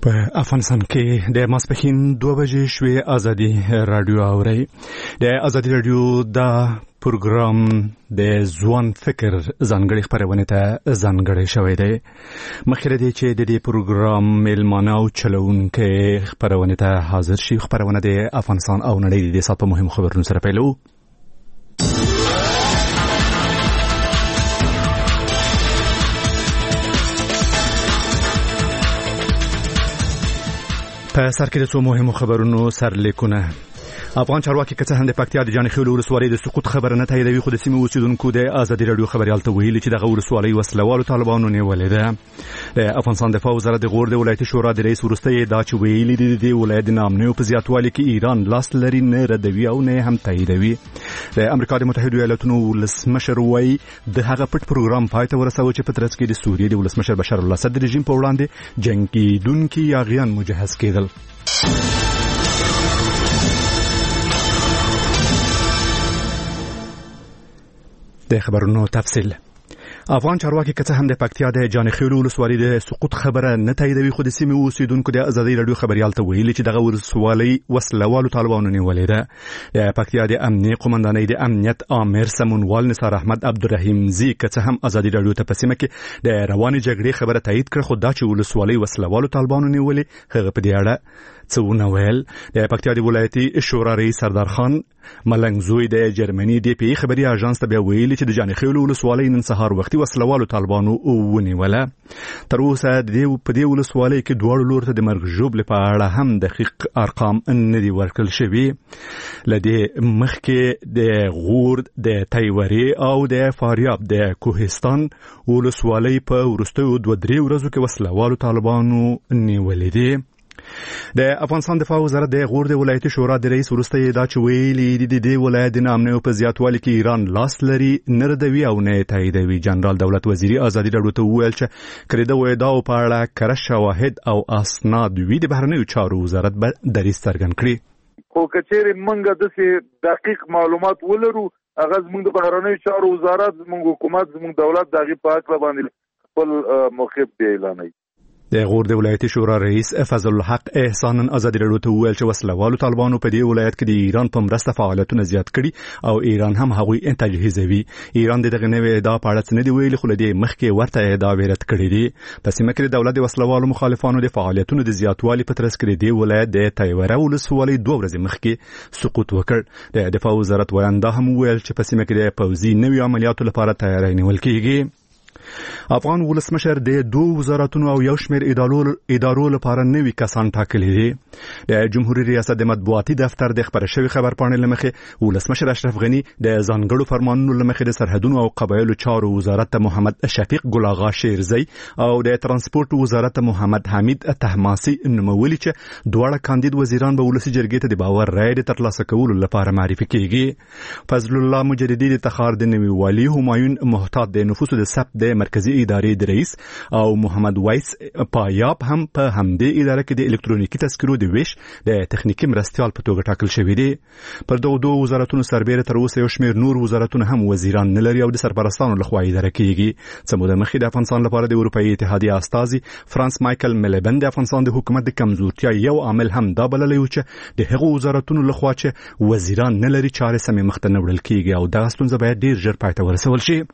په افغانستان کې د ماسپښین 2 بجې شوې ازادي رادیو اوري د ازادي رادیو دا پروګرام د ځوان فکر ځانګړي خبرونه ته ځانګړي شوی دی مخکې دې چې د دې پروګرام ملمانه او چلوونکې خبرونه ته حاضر شي خبرونه د افغانستان او نړۍ د سات په مهم خبرونو سره پیلو په سر کې د څو مهمو خبرونو سرلیکونه افغان چارواکي که څه هم د پکتیا د جانخیل ولسوالۍ د سقوط خبره نه تاییدوي خو د سیمې اوسیدونکو د ازادي رادیو خبريال ته ویلي چې دغه ولسوالۍ وسلوالو طالبانو نیولې ده د افغانستان دفاع وزارت د غور د ولایتي شورا د رئیس وروسته دا چې ویلي دي د ولایت د نامنیو په زیاتوالي کې ایران لاس لري نه ردوي او نه هم تاییدوي د امریکا د متحده ایالاتونو ولسمشر وایي د هغه پټ پروګرام پای ته ورسوي چې په ترڅ کې د سوریې د ولسمشر بشار الاسد د رژیم په وړاندې جنگیدونکي یاغیان مجهز کېدل د خبرونو تفصیل افغان چارواکي که څه هم د پکتیا د جانخیل ولسوالۍ د سقوط خبره نه تاییدوي خو د سیمې اوسیدونکو د ازادي رادیو خبريال ته ویلي چې دغه ولسوالۍ وسلوالو طالبانو نیولې ده د پکتیا د امنیت قومندانۍ د امنیت امیر سمونوال نثار احمد عبدالرحیم زی که څه هم ازادي رادیو ته په سیمه کې د رواني جګړې خبره تایید کړه خو دا چې ولسوالۍ وسلوالو طالبانو نیولې هغه په دې اړه څه ونه ویل د پکتیا د ولایتي شورا رئیس سردار خان ملنګ زوی د جرمني د پی خبري اژانس ته ویلي چې د جانخیل ولسوالۍ نن سهار وختي وسلوالو طالبانو ونیوله تر اوسه د په دې ولسوالۍ کې دوه لور ته د مرګ ژوبل په اړه هم دقیق ارقام نه دي ورکړل شوي لدې مخکې د غور د تایوري او د فاریاب د کوهستان ولسوالۍ په ورستیو 2-3 ورځو کې وسلوالو طالبانو نیولې دي د افغانستان دفاع وزارت د غور د ولایتي شورا د رئیس وروسته دا چې ویلي دي د ولایت د نامنیو په زیاتوالي کې ایران لاس لري نه ردوي او نه تاییدوي جنرال دولت وزیری ازادي رادیو ته ویل چې کړي د وېدا په اړه کره شواهد او اسناد وی د بهرنیو چارو وزارت به دریځ څرګند کړي خو کچېرې موږ د دقیق معلومات ولرو هغه زموږ د بهرنیو چارو وزارت زموږ حکومت زموږ دولت دغه په اړه باندې خپل موقف دی اعلانوي د غور د ولایتي شورا رئیس فضل الحق احسان ازادي رادیو ته ویل چې وسلوالو طالبانو په دې ولایت کې د ایران په مرسته فعالیتونه زیات کړي او ایران هم هغوی تجهیزوي ایران دغه نوې ادعا په اړه نه دی ویلي خو لدې مخکې ورته ادعا ورت کړې دي په سیمه کې د دولت د وسلوالو مخالفانو د فعالیتونو د زیاتوالي په ترڅ کې د ولایت د تایوره ولسوالۍ 2 ورځې مخکې سقوط وکړ د دفاع وزارت ویاندا هم ویل چې په سیمه کې د پوځي نوي عملیاتو لپاره تیاری نیول کېږي افغان ولسمشر د 2 وزارتونو او یو شمېر ادارو لپاره نوي کسان ټاکلي دي د جمهوریت ریاست د مطبوعاتي دفتر د خبر شوی خبرپاڼې لمخې ولسمشر اشرف غنی د ځانګړو فرمانونو لمخې د سرحدونو او قبایلو چارو وزارت ته محمد شفیق ګل آغا شیرزی او د ترانسپورت وزارت ته محمد حمید طهماسي نومولي چې دواړه کاندید وزیران به ولسی جرګې ته د باور رائے د ترلاسه کولو لپاره معرفي کیږي فضل الله مجددي د تخار د نوي والی همایون محتاط د نفوسو د ثبت د مرکزی ادارې د رئیس او محمد وایس پایاب هم په همدې اداره کې د الکترونیکي تذکرو د ویش د تخنیکی مرستيال په توګه ټاکل شوی دی پر دغه 2 وزارتونو سربېره تر اوسه یو شمېر نور وزارتونه هم وزیران نه لري او د سرپرستانو لخوا اداره کیږي سموده مخې د افغانستان لپاره د اروپאי اتحادیه استازي فرانس مایکل ملبن د افغانستان د حکومت د کمزورتیا یو عامل هم دا بللی و چې د هغو وزارتونو لخوا چې وزیران نه لري چارې سمې مخته نه وړل کیږي او دا ستونزه باید ډیر ژر پای ته ورسول شي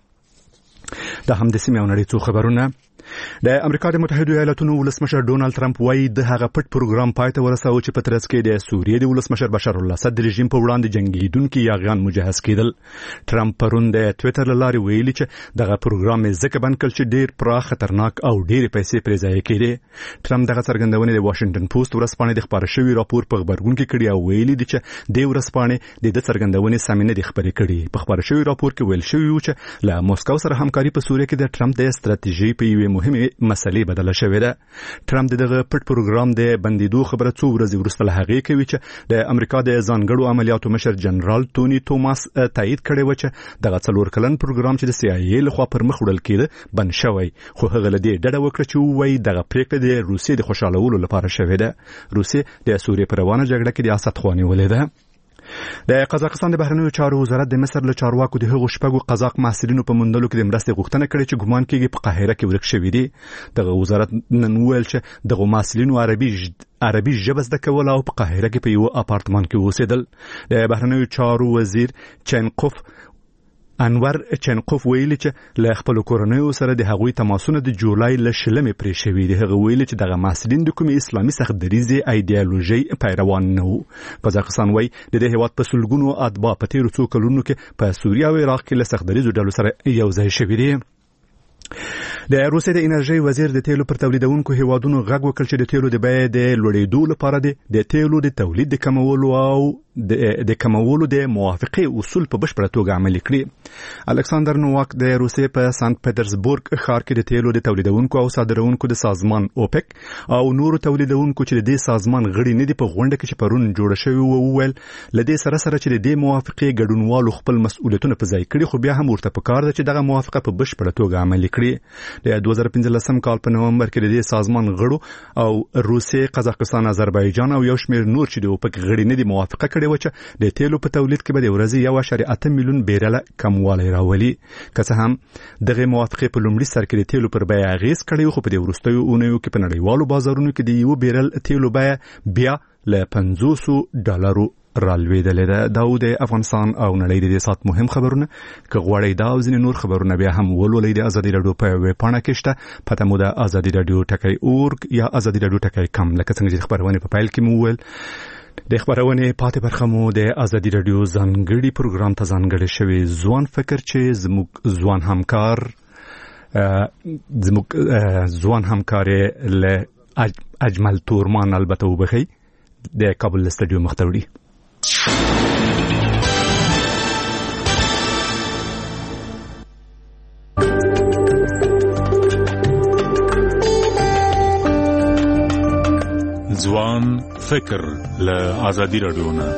دا هم د سیمې او نړۍ څو خبرونه د امریکا د متحده ایالاتونو ولسمشر ډونالد ټرمپ وايي د هغه پټ پروګرام پای ته ورسوي چې په ترڅ کې د سوریې د ولسمشر بشار الاسد د رژیم په وړاندې جنگیدونکي یاغیان مجهز کېدل ټرمپ پرون د ټوئیټر لارې ویلي چې دغه پروګرام ځکه بند کړ چې ډیر پراخ خطرناک او ډیر پیسې پرې ضایع کړي ټرمپ دغه څرګندونه د واشنگټن پوسټ ورځپاڼې د خبر شوی راپور په خبرګون کې کړی او ویلي دي چې د ورځپاڼې د څرګندونې سمینه د خبرې کړي په خبر شوی راپور کې ویل شوی و چې له موسکو سره همکاري په سوریه کې د ټرمپ د ستراتیژي په یوه مهمه مسلې بدله شوې ده ټرمپ دغه پټ پروګرام د بندیدو خبره څو ورځې وروسته له هغې کوي چې د امریکا د ځانګړو عملیاتو مشر جنرال ټونی توماس تایید کړی و چې دغه 4 کلن پروګرام چې د CIA لخوا پر مخ وړل کېده بند شوی خو هغه له دې ډډه وکړه چې وایي دغه پریکړه د روسیې د خوشالولو لپاره شوې ده روسیې د سوریې پر روانه جګړه کې د اسد خو نیولې ده د قزاقستان د بهرنیو چارو وزارت د مصر له چارواکو د هغو شپږو قزاق محصلینو په موندلو کې د مرستې غوښتنه کړې چې ګمان کېږي په قاهره کې ورک شوي دي. دغه وزارت نن وویل چې دغه محصلینو عربي ژبه زده کول او په قاهره کې په یو اپارتمان کې اوسېدل. د بهرنیو چارو وزیر انور چنقوف ویلي چې له خپل کورنیو سره د هغوی تماسونه د جولای ل شلمې پرې شوي دي. هغه ویلي چې دغه محصلین د کومې اسلامي سختدریزي ایدئولوژي پیروان نه وو. قزاقستان وایي د دې هیواد په سلګونو اتباع په تیرو څو کلونو کې په سوریه او عراق کې له سختدریزو ډلو سره یو ځای شوي دي. د روسیې د انرژي وزیر د تیلو پر تولیدونکو هیوادونو غږ وکړ چې د تیلو د بیې د لوړېدو لپاره د تیلو د تولید د کمولو او د کمولو د موافقې اصول په بشپړه توګه عملي کړي. الکساندر نوواک د روسیې په سانت پټرزبورګ ښار کې د تیلو د تولیدونکو او صادرونکو د سازمان اوپک او نورو تولیدونکو چې د دې سازمان غړي نه دي په غونډه کې چې پرون جوړه شوې و وویل لدې سره چې د دې موافقې ګډونوالو خپل مسؤلیتونه په ځای کړي، خو بیا هم ورته پکار ده چې دغه موافقه په بشپړه توګه عملي کړي. د 2015 کال په نومبر کې د دې سازمان غړو او روسیې، قزاقستان، آذربایجان او یو شمېر نور چې د اوپک غړي نه دي موافقه کړې و چې د تیلو په تولید کې به د ورځې 1.8 میلیون بیرله کموالی راولي. که څه هم دغه موافقې په لومړي سر کې د تیلو پر بیه اغیز کړی، خو په دې وروستیو اونیو کې په نړیوالو بازارونو کې د یو بیرل تیلو بیه بیا له $500 رالوېدلې ده. دا د افغانستان او نړۍ د دې سات مهم خبرونه. که غواړئ دا او ځینې نور خبرونه بیا هم ولولئ د ازادي راډیو په ویب پاڼه کې شته. پته مو ده ازادي راډیو .org یا ازادي راډیو .com. لکه څنګه چې خبرونه په پیل کې مو وویل، د خبرونه پاتې برخه مو د ازادي راډیو ځانګړي پروګرام ته ځانګړی شوی ځوان فکر چې ځوان همکار له اجمل تورمان البته وبخي د کابل استودیو مختوری. ځوان فکر له آزادی راډیو نه.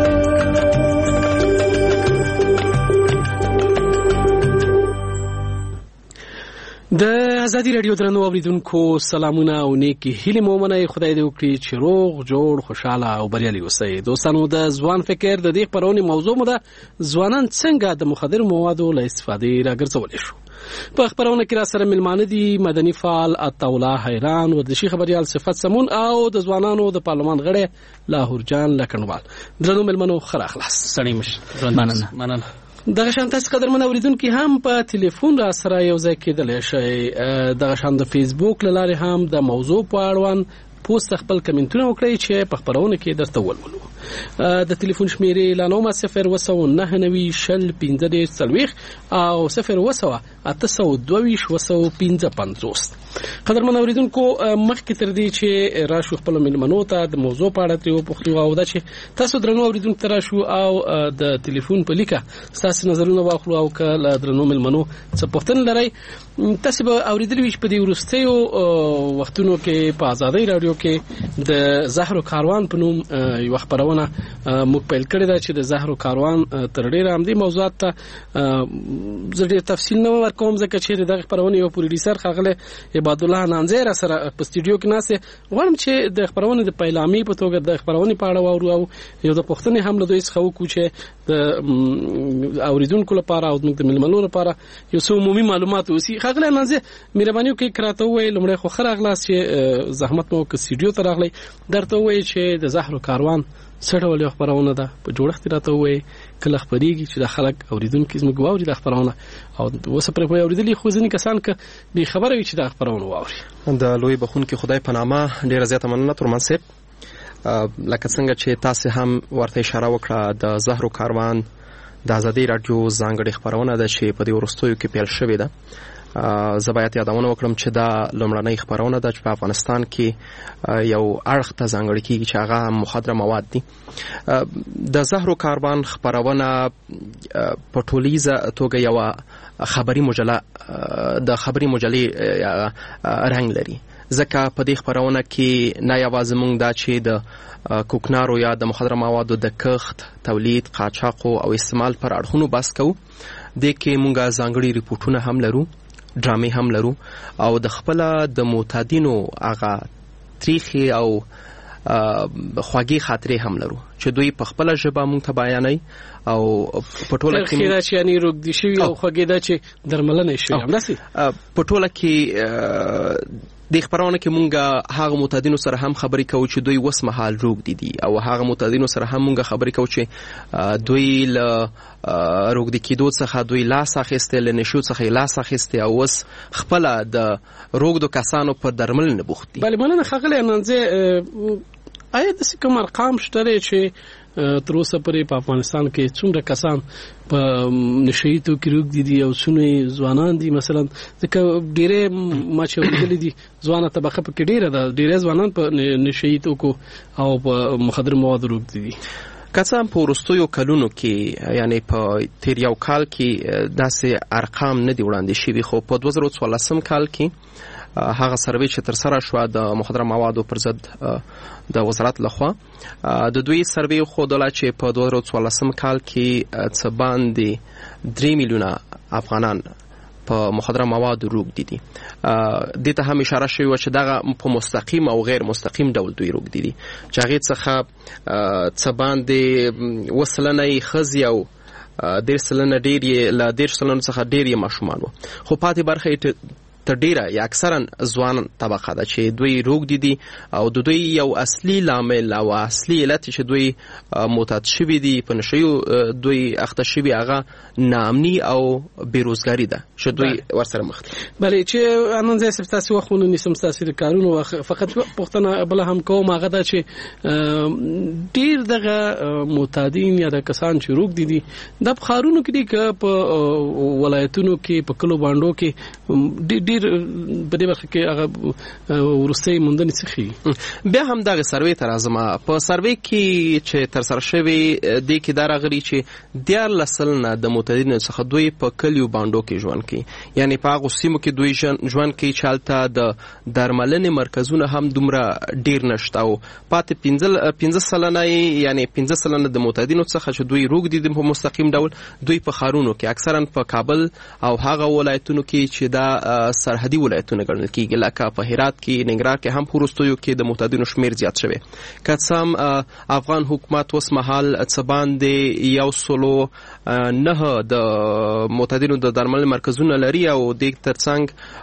د ازادي راډیو درنو اوریدونکو سلامونه او نیکی هیله مو منئ. خدای دې وکړي چې روغ جوړ خوشاله او بریالي اوسئ. دوستانو، د ځوان فکر د دې خبرونې موضوع مو ده ځوانان څنګه د مخدر موادو له استفادې راګرځولای شو. په خبرونه کې را سره ملمانه دي مدني فعال عطاالله حیران، ورزشي خبريال صفت سمون او د ځوانانو د پارلمان غړي لاهور جان لکنوال. درنو ملمنو خره خلاص سړی مش مننه. دغه شان تاسو قدرمن اوریدونکو هم په ټلیفون را سره یو ځای کېدلی شئ. دغه شان د فیسبوک له لارې هم د موضوع په اړوند پوسټ خپل کمنټونه وکړئ چې په خبرونه کې درته ولولو. د ټلیفون شمیرې لانومه 09090 شل 15 او 0802822 قدرمن اوریدونکو مخکې تر دې چې راشو خپل ملمنو ته د موضوع په اړه تریو پوښتنه او دا چې تاسو درنو اوریدونکو ته راشو او د ټلیفون په لیکه تاسو نظرونه واخلو او کله درنو ملمنو څه پوښتنه لرئ تاسو به اوریدلی وي په دې ورستیو وختونو کې په ازادي رادیو کې د زهرو کاروان په نوم یو خبرونه موږ پیل کړی دا چې د زهرو کاروان تر ډیره هم دې موضوعات ته زړه تفصیل نه ورکوم ځکه چې دغه خبرونه یو پروډوسر خغله عباد الله نانزیر سره په استودیو کې ناسه غواړم چې د خبرونه د پیلامي په توګه د خبرونه په اړه وورو او یو د پښتنې هم له دوی څخه وکړو چې د اوریدونکو لپاره او د ملمنو لپاره یو څو عمومي معلومات وسی. خغله نانزیر مهرباني وکړئ کراته وای لمړی خو خراغلاس چې زحمت مو کې استودیو ته راغلی درته وای چې د زهرو کاروان سړول یو خبرونه ده په جوړښت راته وای کله خبريږي چې د خلک اوریدونکو زموږ واوري د خبرونه او وسه پر په اوریدلي خو ځینې کسان ک به خبره وي چې د خبرونه واوري. د لوی بخون کې خدای په نامه ډیره زیاته مننه ترمن صاحب. لکه څنګه چې تاسو هم ورته اشاره وکړه د زهرو کاروان د ازادي رادیو ځانګړي خبرونه ده چې په دې ورستیو کې پیل شوې ده. زبایت یادونه وکړم چې دا لومړنۍ خبرونه ده چې په افغانستان کې یو اړخ ته ځانګړي کیږي چې هغه مخدره مواد دي. د زهرو کاروان خبرونه په ټولیزه توګه یو خبري مجله د خبري مجلې رنګ لري ځکه په دې خبرونه کې نه یوازې موږ دا چې د کوکنارو یا د مخدره موادو د کښت، تولید، قاچاق او استعمال پر اړخونو بحث کوو. د کې موږ ځانګړي ریپورتونه هم لرو، ډرامې هم لرو او د خپل د معتادینو هغه تاریخي او خواږی خاطرې هم لرو چې دوی په خپل ژبه مونږ ته بیانوي او په ټوله کې خیره چې یعنی روغ دي شوی او خوږی دا چې درملنه شوی همداسې په ټوله کې د خبرونه کې مونږ هغه متدینو سره هم خبرې کوو چې دوی وس مهال روغ دي او هغه متدینو سره هم مونږ خبرې کوو چې دوی ل روغ دي کېدو څخه دوی لاس اخیسته ل نشو څخه لاس اخیسته او وس خپل د روغ دو کسانو په درملنه بوخت دي. بله مننه خغله ننځه آیا د کوم ارقام شته چې تر اوسه پورې په افغانستان کې څومره کسان په نشئی توکي روغ دي او څونه ځوانان دي مثلا ځکه ډېرې ما چې ویلي دي ځوانه طبقه په کې ډېره ده ډېرې ځوانان په نشئی توکو او په مخدر مواد روغ دي کسان په ورستیو کلونو کې یعنی په تیر یو کال کې داسې ارقام نه دی وړاندې شوي خو په 2014 کال کې هغه سروې چې تر سره شو د مخدر موادو پر ضد د وزارت لخوا د دوی سروې خودله چې په 2014 کال کې څه باندې 3 میلیونه افغانان په مخدر مواد روغ دي د ته هم اشاره شوی و چې دغه په مستقیم او غیر مستقیم ډول دوی روغ دي چې هغه څخه څه باندې وسلنه خزي او 10% ډېری لا 10% څخه ډېری ماشومان وو خو پاتې برخه تر ډیره یا اکثرا ځوان طبقه ده چې دوی روغ دي او د دوی یو اصلي لامل او اصلي علت چې دوی معتاد شوي دي په نشو دوی اخته شوي هغه ناامني او بیروزګاری ده چې دوی ورسره مخ دي. بله چې انن زه سپتاسي وخونه نسم تاثیر کارونه فقط پښتنه بل هم کوم هغه ده چې ډیر دغه معتادین یا د کسان چې روغ دي د خارونو کې په ولایتونو کې په کلو باندې کې ډیر په دې برخه کې هغه ورستۍ موندنې څخه بیا هم دغه سروې تر ازما په سروې کې چې تر سره شوی د کې دراغري چې 14 نه د معتادینو څخه دوی په کلیو باندې کې ژوند کوي یعنی په هغه سیمو کې دوی ژوند کوي چالتہ د درملنې مرکزونه هم دومره ډیر نشته او پاتې 15 سلنه یعنی 15 سلنه د معتادینو څخه چې دوی روغ دي په مستقیم ډول دوی په خارونو کې اکثرا په کابل او هغه ولایتونو کې چې دا سرحدي ولایتونه ګڼل کېږي لکه په هرات کې ننګرهار کې هم پروستیو کې د معتادینو شمیر زیات شوی کڅم افغان حکومت اوس مهال څه باندې 109 د معتادینو د درمل مرکزونه لري او د ترڅنګ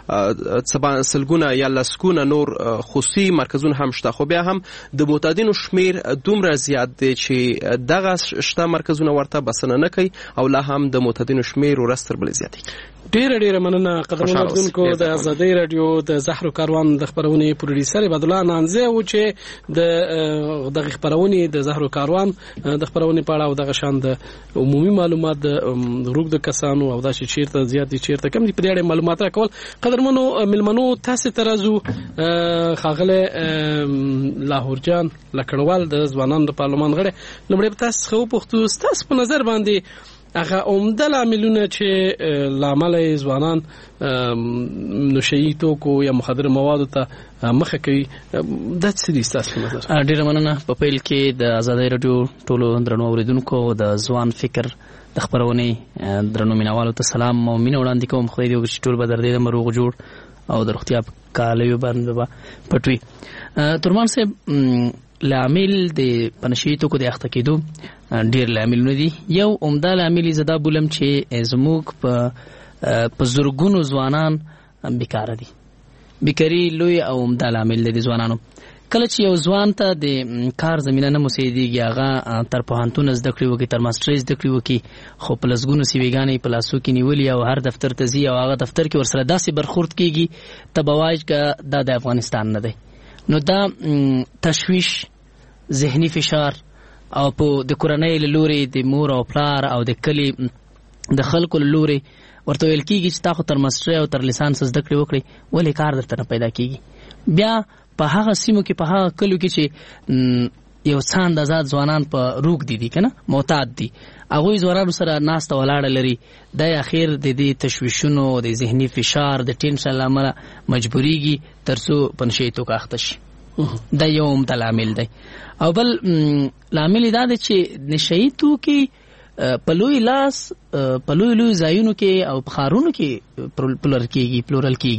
سلګونه یا لسګونه نور خصوصي مرکزونه هم شته خو بیا هم د معتادینو شمیر دومره زیات دی چې دغه شته مرکزونه ورته بسنه نه کوي او لا هم د معتادینو شمیر ورستر بل زیات ډیره مننه قدرمن اوریدونکو د آزادۍ رادیو د زهرو کاروان د خبرونې پروډوسر عبدالله نانزه و چې د خبرونې د زهرو کاروان د خبرونې په اړه او د شان د عمومي معلومات د روغ د کسانو او د چیرته زیات دي چیرته کم دي په اړه معلومات راکول قدرمنو ملمنو تاسو ترازو خاغله لاهور جان لکړوال د ځوانانو د پارلمان غړي لمړی تاسو خو پښتو تاسو په نظر باندې هغه عمده عاملونه چې لامل ځوانان نشئی توکو یا مخدر موادو ته مخه کوي د څه دي تاسو نظر؟ ډیره مننه. په پیل کې د آزادۍ رادیو ټولو درنو اوریدونکو د ځوان فکر د خبرونې درنو مینوالو ته سلام او مینه وړاندې کوم. خو دې چې ټول به در دې مروغ جوړ او د روغتیا کالیو باندې پټوي. ترمان صاحب لامل د پنشي توکو د اخته کېدو ډیر لاملونه دي. یو عمده لامل زدا بولم چې زموږ په زورګونو ځوانان بیکاره دي. بیکاری لوی او عمده لامل دی ځوانانو. کله چې یو ځوان ته د کار زمينه نه مسیديږي هغه تر پوهنتون زده کړې وکي تر ماسترز زده کړې وکي خو په لسګونو سیویګانې په لاسو کې نیولې او هر دفتر ته ځي او هغه دفتر کې ورسره داسې برخورد کیږي تبواج کا د افغانستان نه دی. نو دا تشویش ذهني فشار او په د کورنۍ لوري د مور او پلار او د کلی د خلکو لوري ورته ویل کیږي چې تاسو تر ماستر او تر لیسانس زده کړې وکړي ولې کار درته نه پیدا کیږي. بیا په هغه سیمو کې په هغه کلو کې چې یو څاند آزاد ځوانان په روغ دي کنه معتاد دي هغه ځوانانو سره ناست ولاړ لري د اخر د دې تشویشونو د ذهني فشار د ټینشن لامل مجبوريږي ترڅو پنشي تو کاخته شي. دا یو عمده عامل دی. او بل عامل دا دی چې نشئی تو کې په لوی لاس په لوی ځایونو کې او په خارونو کې پلورل کېږي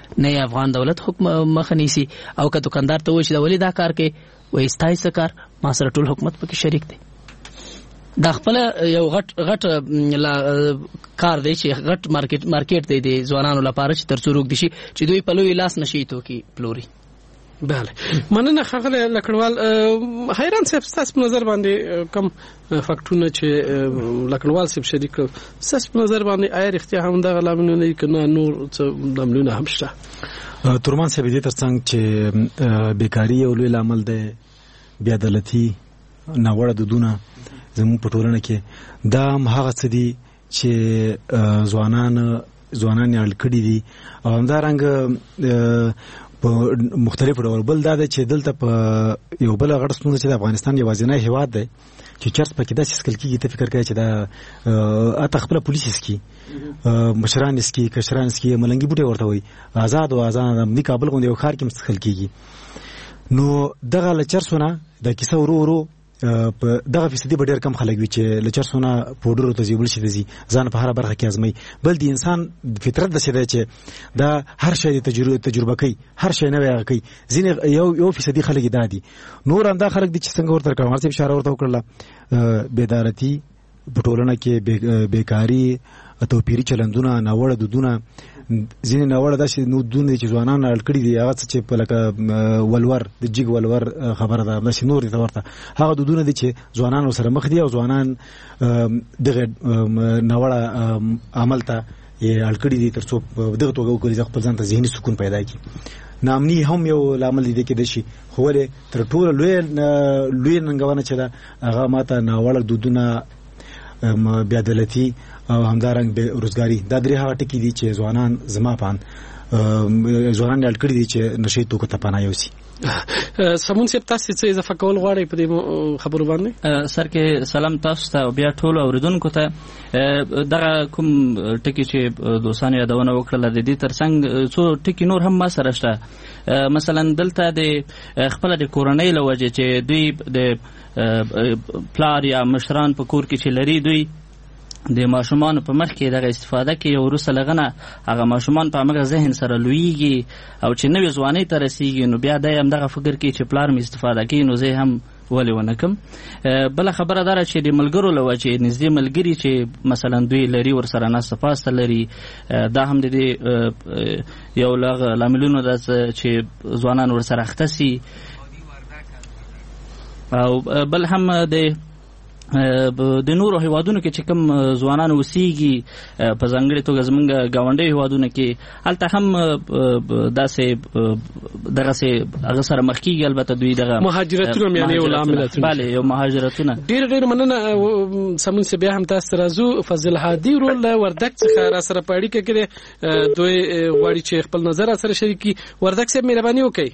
نه افغان دولت حکم مخه نیسي او که دکاندار ته وایي چې دا ولې دا کار کوي وایي ستای څه کار ما سره ټول حکومت پکې شریک دی. دا خپل یو غټ کار دی چې غټ مارکیټ دی د ځوانانو لپاره چې ترڅو روک دي شي چې دوی په لوی لاس نشي توکي پلوري. بله مننه ښاغلی لکړوال. حیران صاحب ستاسو په نظر باندې کم فاکټونه چې لکړوال صاحب شریک کړل ستاسو په نظر باندې آیا رښتیا هم دغه لاملونه دي که نه نور څه لاملونه هم شته؟ تورمان صاحب دې ترڅنګ چې بیکاري یو لوی لامل دی، بېعدالتي، ناوړه دودونه زموږ په ټولنه کې دا هم هغه څه دي چې ځوانان یې اړ کړي دي او همدارنګه په مختلفو ډول. بل دا دی چې دلته په یو بل غټ ستونزه چې د افغانستان یوازینی هیواد دی چې چرس پکې داسې سکل کېږي ته فکر کوي چې دا اته خپله پولیس اسکي مشران اسکي کشران اسکي ملنګي بوټي ورته وایي آزاد او آزاد د کابل غوندې یو ښار کې سکل کېږي. نو دغه له چرسونه د کیسه ورو ورو په دغه فیصدي به ډېر کم خلک وي چې له چرسونه پوډرو ته ځي بل شي ته ځي ځان په هره برخه کې ازموي. بل د انسان فطرت داسې دی چې دا هر شی تجربه کوي، هر شی نوی هغه کوي. ځینې یو فیصدي خلک دا دي، نور همدا خلک دي چې څنګه ورته کړمار صاحب اشاره ورته وکړله بېعدالتي په ټولنه کې، بیکاري، توپیري چلندونه، ناوړه دودونه. ځینې ناوړه داسې دودونه دي چې ځوانان اړ کړي دي، هغه څه چې په لکه ولور د جګ ولور خبره ده داسې نور دي ته ورته هغه دودونه دي چې ځوانان ورسره مخ دي او ځوانان دغه ناوړه عمل ته یې اړ کړي دي تر څو دغه توګه وکړي خپل ځان ته ذهني سکون پیدا کړي. ناامني هم یو لامل دی کېدای شي، خو ولې تر ټوله لوی ننګونه چې ده هغه ماته ناوړه دودونه، بېعدالتي او همدارنګ بې روزګاري. دا درې هغه ټکي دي چې ځوانان زما پان ځوانان اړ کړي دي چې نشي توکو ته پناه یوسي. سمون صاحب تاسو څه اضافه کول غواړئ په دې خبرو باندې؟ سر کې سلام تاسو ته او بیا ټول اوریدونکو ته. دغه کوم ټکی چې دوستانو یادونه وکړه د دې ترڅنګ څو ټکی نور هم ما سره شته. مثلا دلته د خپل د کورنۍ له وجې چې دوی د پلار یا مشران په کور کې چې لري دوی د ماشومان په مخ کې دغه استفاده کوي او وروسته لغنه هغه ماشومان په هغه ذهن سره لویږي او چې نوې ځوانۍ ته رسیږي نو بیا د هم دغه فکر کوي چې پلار مې استفاده کوي نو زه هم ولې ونه کم. بل خبره داره چې د ملګرو له وجې نږدې ملګري چې مثلا دوی لري ورسره ناسته پاسته لري، دا هم د دې یو لاملونو ده چې ځوانان ورسره اخته سي. او بل هم د نورو هیوادونو کې چې کوم ځوانان اوسېږي په ځانګړې توګه زمونږ ګاونډي هیوادونو کې هلته هم داسې دغسې هغه سره مخ کېږي. البته دوی دغه مهاجرتونه یعنې یو لاملتونه بله یو مهاجرتونه. ډېر مننه سمون صاحب. بیا هم تاسو راځو فضل هادي ورو له وردګ څخه را سره په اړیکه کې دوی غواړي چې خپل نظر را سره شریک کړي. وردګ صاحب مهرباني وکړئ.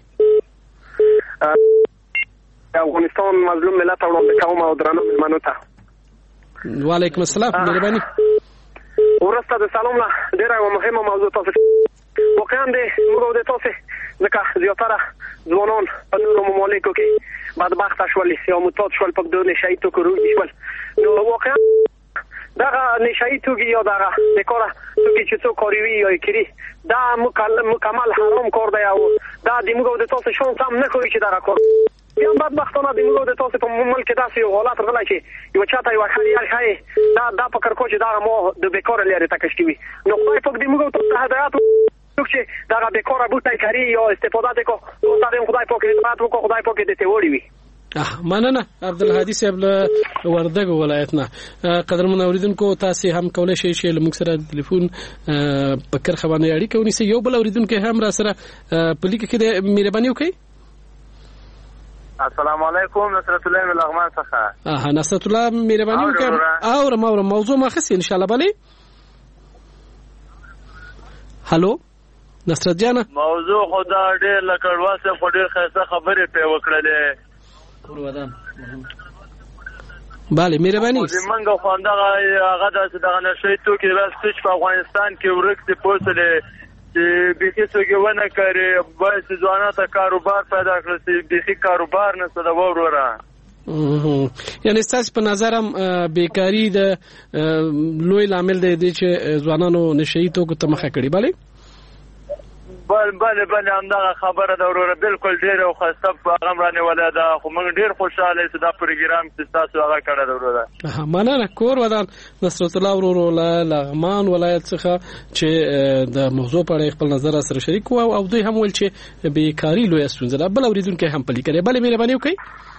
افغانستان مظلوم ملت وړاندې کوم او درنو مېلمنو ته وعلیکم السلام. مهرباني. ورسته د سلام نه ډېره یوه مهمه موضوع تاسو واقعا د موږ د تاسو ځکه زیاتره ځوانان په نورو ممالکو کې بدبخته شول یا معتاد شول په دغه نشهیي توکو روږدي شول. نو واقعا دغه نشهیي توکي یا دغه بېکاره توکي چې څوک کاروي یا یې کړي دا مکمل حرام کار دی او دا د موږ د تاسو شانس هم نه کوي چې دغه کار بیا بدبختانه د موږ د تاسو په ملک کې داسې یو حالت راغلی چې یو چاته یو خریال ښایي دا فکر کوي چې دغه ما د بېکاره لرې تکش کوي. نو خدای پاک د موږ ته هدایت وکړي چې دغه بېکاره بوټی کاري یا استفاده دې کو خدای پاک هدایت وکړي، خدای پاک دې ته وړي وي. مننه عبدالهادي صاحب له وردګ ولایت نه. قدرمن اوریدونکو تاسو هم کولای شئ چې له موږ سره ټلیفون په کرخه باندې اړیکه ونیسئ. یو بل اوریدونکو هم را سره په لیکه کې مهرباني وکړئ. السلام علیکم. نصرت الله من لغمان څخه. نصرت الله مهرباني وکړئ. اورم موضوع ما خسي ان شاء الله. بله هالو نصرت جان. موضوع خدا ډېر لکړواسه په ډېر ښه خبرې په وکړلې. بله مهرباني. زمونږ خواندغه هغه دغه نشهیي توکي بس په افغانستان کې ورک دي پوسلې چې بیخي څوک ونه کوي باید ځوانانو ته کاروبار پیدا کړي چې بیخي کاروبار نشته د وروره. یعنی ستاسو په نظر هم بیکاري د لوی لامل دی چې ځوانانو نشهیي توکو ته مخه کړي. بله بل همدغه خبره ده وروره بالکل ډېره ښایسته پیغام رانیولی ده خو موږ ډېر خوشحاله یو چې دا پروګرام چې تاسو هغه کړی ده وروره. مننه. کور ودان نصرت الله ورورو له لغمان ولایت څخه چې د موضوع په اړه خپل نظر سره شریک وو او دوی هم ویل چې بیکاری لویه ستونزه ده. بل اوریدونکي هم پلی کړي. بل مهرباني وکړئ.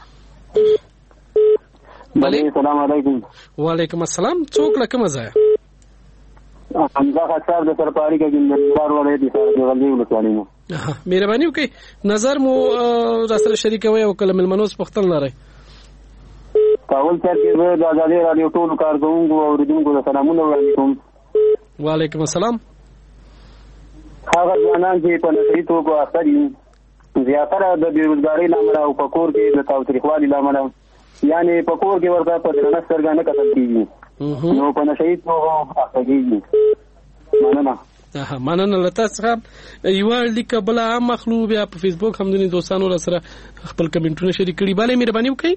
السلام علیکم. وعلیکم السلام. څوک له کومه ځایه؟ حمزه خطاب د سرپاری کې ګندار ولې دي سره دی غلطي ولسوالۍ مو. مهرباني وکړئ نظر مو را سره شریکوي او کله ملمنوس پختل لري. کاول سر کې زه د آزادي رادیو ټول کارکونکو او اوریدونکو ته سلامونه وعلیکم. وعلیکم السلام. هغه ځوانان چې په نشي توګه اثر دي زیاتره د بیروزګاری لامل او په کور کې د تاوتریخوالي لامل یعنی په کور کې ورته په درنه سترګه نه کتل کېږي نو په نشي توګه اثر کېږي. مننه لته صاحب. یو لیک بل عام مخلوق بیا په فیسبوک هم د دوستانو سره خپل کمنټونه شریک کړي. bale مهرباني وکړئ.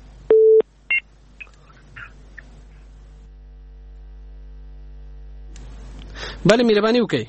bale مهرباني وکړئ.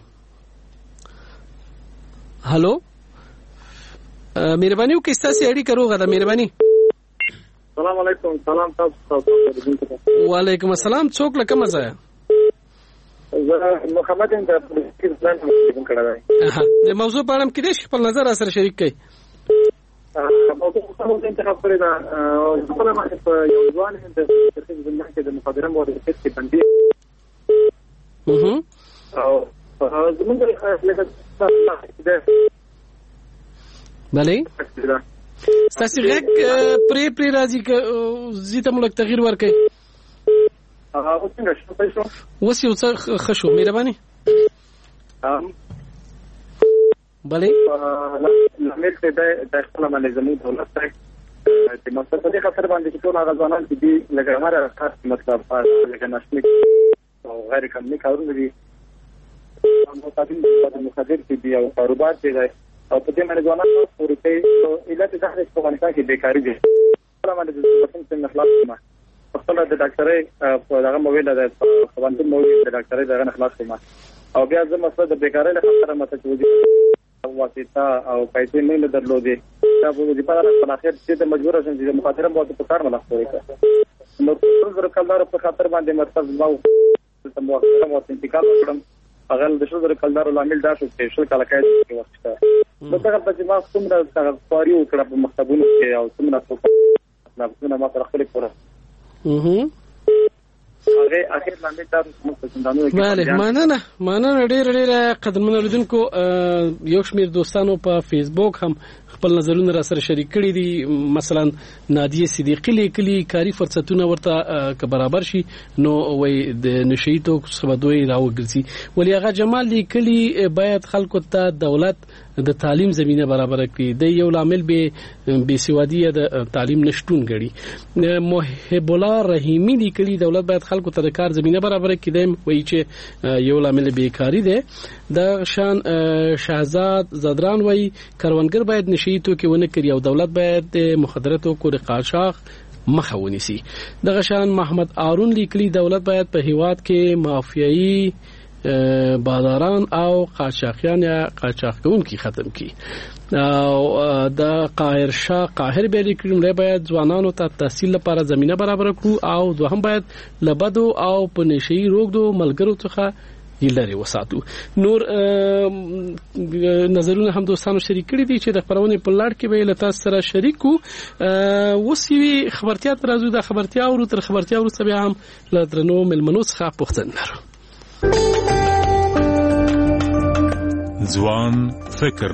هالو مهرباني وکړئ ستاسو اړیکه روغه ده. مهرباني. السلام علیکم. سلام تاسو. وعلیکم السلام. څوک له کومه ځایه؟ زه محمد یم د پاکستان څخه کړای. د موضوع په اړه کې د خپل نظر سره شریک کړئ. موضوع څه ته خبره ده او خپل ما په یو ځوان د ځمکې کې د مخابره مو د کې باندې او زمونږ د بله ستاسو غږ پری راځي که زیته ملک تغییر ورکړي. اوس یو څه ښه شو. مهرباني. بله لامل ته د خپل باندې زموږ دولت ته د مقصد په خاطر باندې چې ټول هغه ځوانان چې دي لکه هغه کار مطلب لکه نشنیک او غیر قانوني کارونه دي متعدد مخدر دي او کاروبار دي او په دې باندې ځوانان پورې ته علت د ځخرې په باندې کې بیکاری دي. په باندې د څنګه خلاص ما خپل د ډاکټرۍ په دغه مویل د باندې مویل د ډاکټرۍ دغه خلاص ما او بیا زه مسله د بیکاری له خطر مته چوي واسطه او پیسې نه درلودې دا په دې په اړه په اخر چې د مجبور شم چې مخاطره مو په کار ملاقات وکړي. نو څو کلدار په خاطر باندې مرتب ما ته موافقه مو انتقال وکړم. هغه د شو در کلدار لامل دا شو چې شو کله کېږي واسطه نو څنګه چې ما څومره څنګه وکړه په مکتبونو کې او څومره په ما پر خپل پوره هغه اخر باندې تاسو مستندانو کې مننه ډېر قدرمن اوریدونکو. یو شمېر دوستانو په فیسبوک هم خپل نظرونه را سره شریک کړي دي. مثلا نادیه صدیقی لیکلي کاری فرصتونه ورته که برابر شي نو وای د نشئی تو سبدوی راوګرځي. ولی هغه جمال لیکلي باید خلکو ته دولت د تعلیم زمينه برابر کړي. د یو لامل به سوادی د تعلیم نشټون غړي. محب الله رحیمی لیکلي دولت باید خلکو ته د کار زمينه برابر کړي. وایي چې یو لامل بیکاری ده. د شان شهزاد زدران وایي کاروانګر باید نشئی تو کې ونه کړي او دولت باید مخدراتو کو قاچاق مخه ونیسي. دغه شان محمد آرون لیکلي دولت باید په هیواد کې مافیایي بازاران او قاچاقیان یا قاچاقونکي ختم کړي. او د قاهر شاه قاهر به لیکلي باید ځوانانو ته تحصیل لپاره زمينه برابر کړو او دوهم باید لبدو او په نشئی روغدو ملګرو څخه لري وساتو. نور نظرونه هم دوستانو شریک کړي دي چې د خبرونه په لړ کې به له تاسو سره شریکو. وسوي خبرتیا ترازو د خبرتیا او تر خبرتیا ورسره بیا هم له درنو ملمنو څخه پوښتنه لرو. ځوان فکر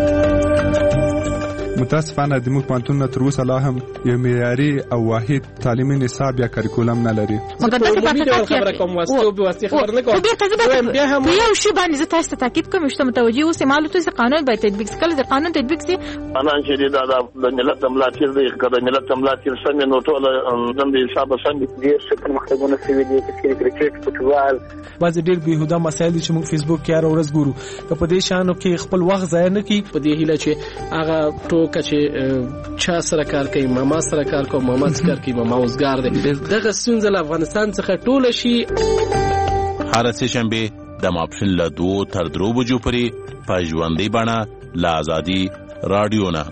متاسفانه د موږ پانتون تر اوسه لا هم یو معیاري او واحد تعلیمي نصاب یا کریکولم نه لري. مګر دا خبره کوم واسطه به واسطه خبر نه کوم. بیا هم یو شی باندې زه تاسو ته تاکید کوم چې متوجي اوسه معلومات چې قانون باید تطبیق کړي. د قانون تطبیق سي انا چې د ملت ملاتړ دی کله ملت ملاتړ څنګه نو ټول د حساب څنګه دي چې په مختلفو سیوی دي چې کرکټ فوتبال بعض ډېر بهوده مسایل چې موږ فیسبوک کې هر ورځ ګورو په دې شانو کې خپل وخت ضایع نه کړي. په دې هیله چې هغه ټوکه چې چا سره کار کوي ماما سره کار کوي ماما سره کار کوي ماما اوسګار دی. دغه ستونزه له افغانستان څخه ټول شي. هر سه شنبه د د ماپښین له 2 تر 3 بجو پورې په ژوندۍ بڼه له ازادي راډیو نه.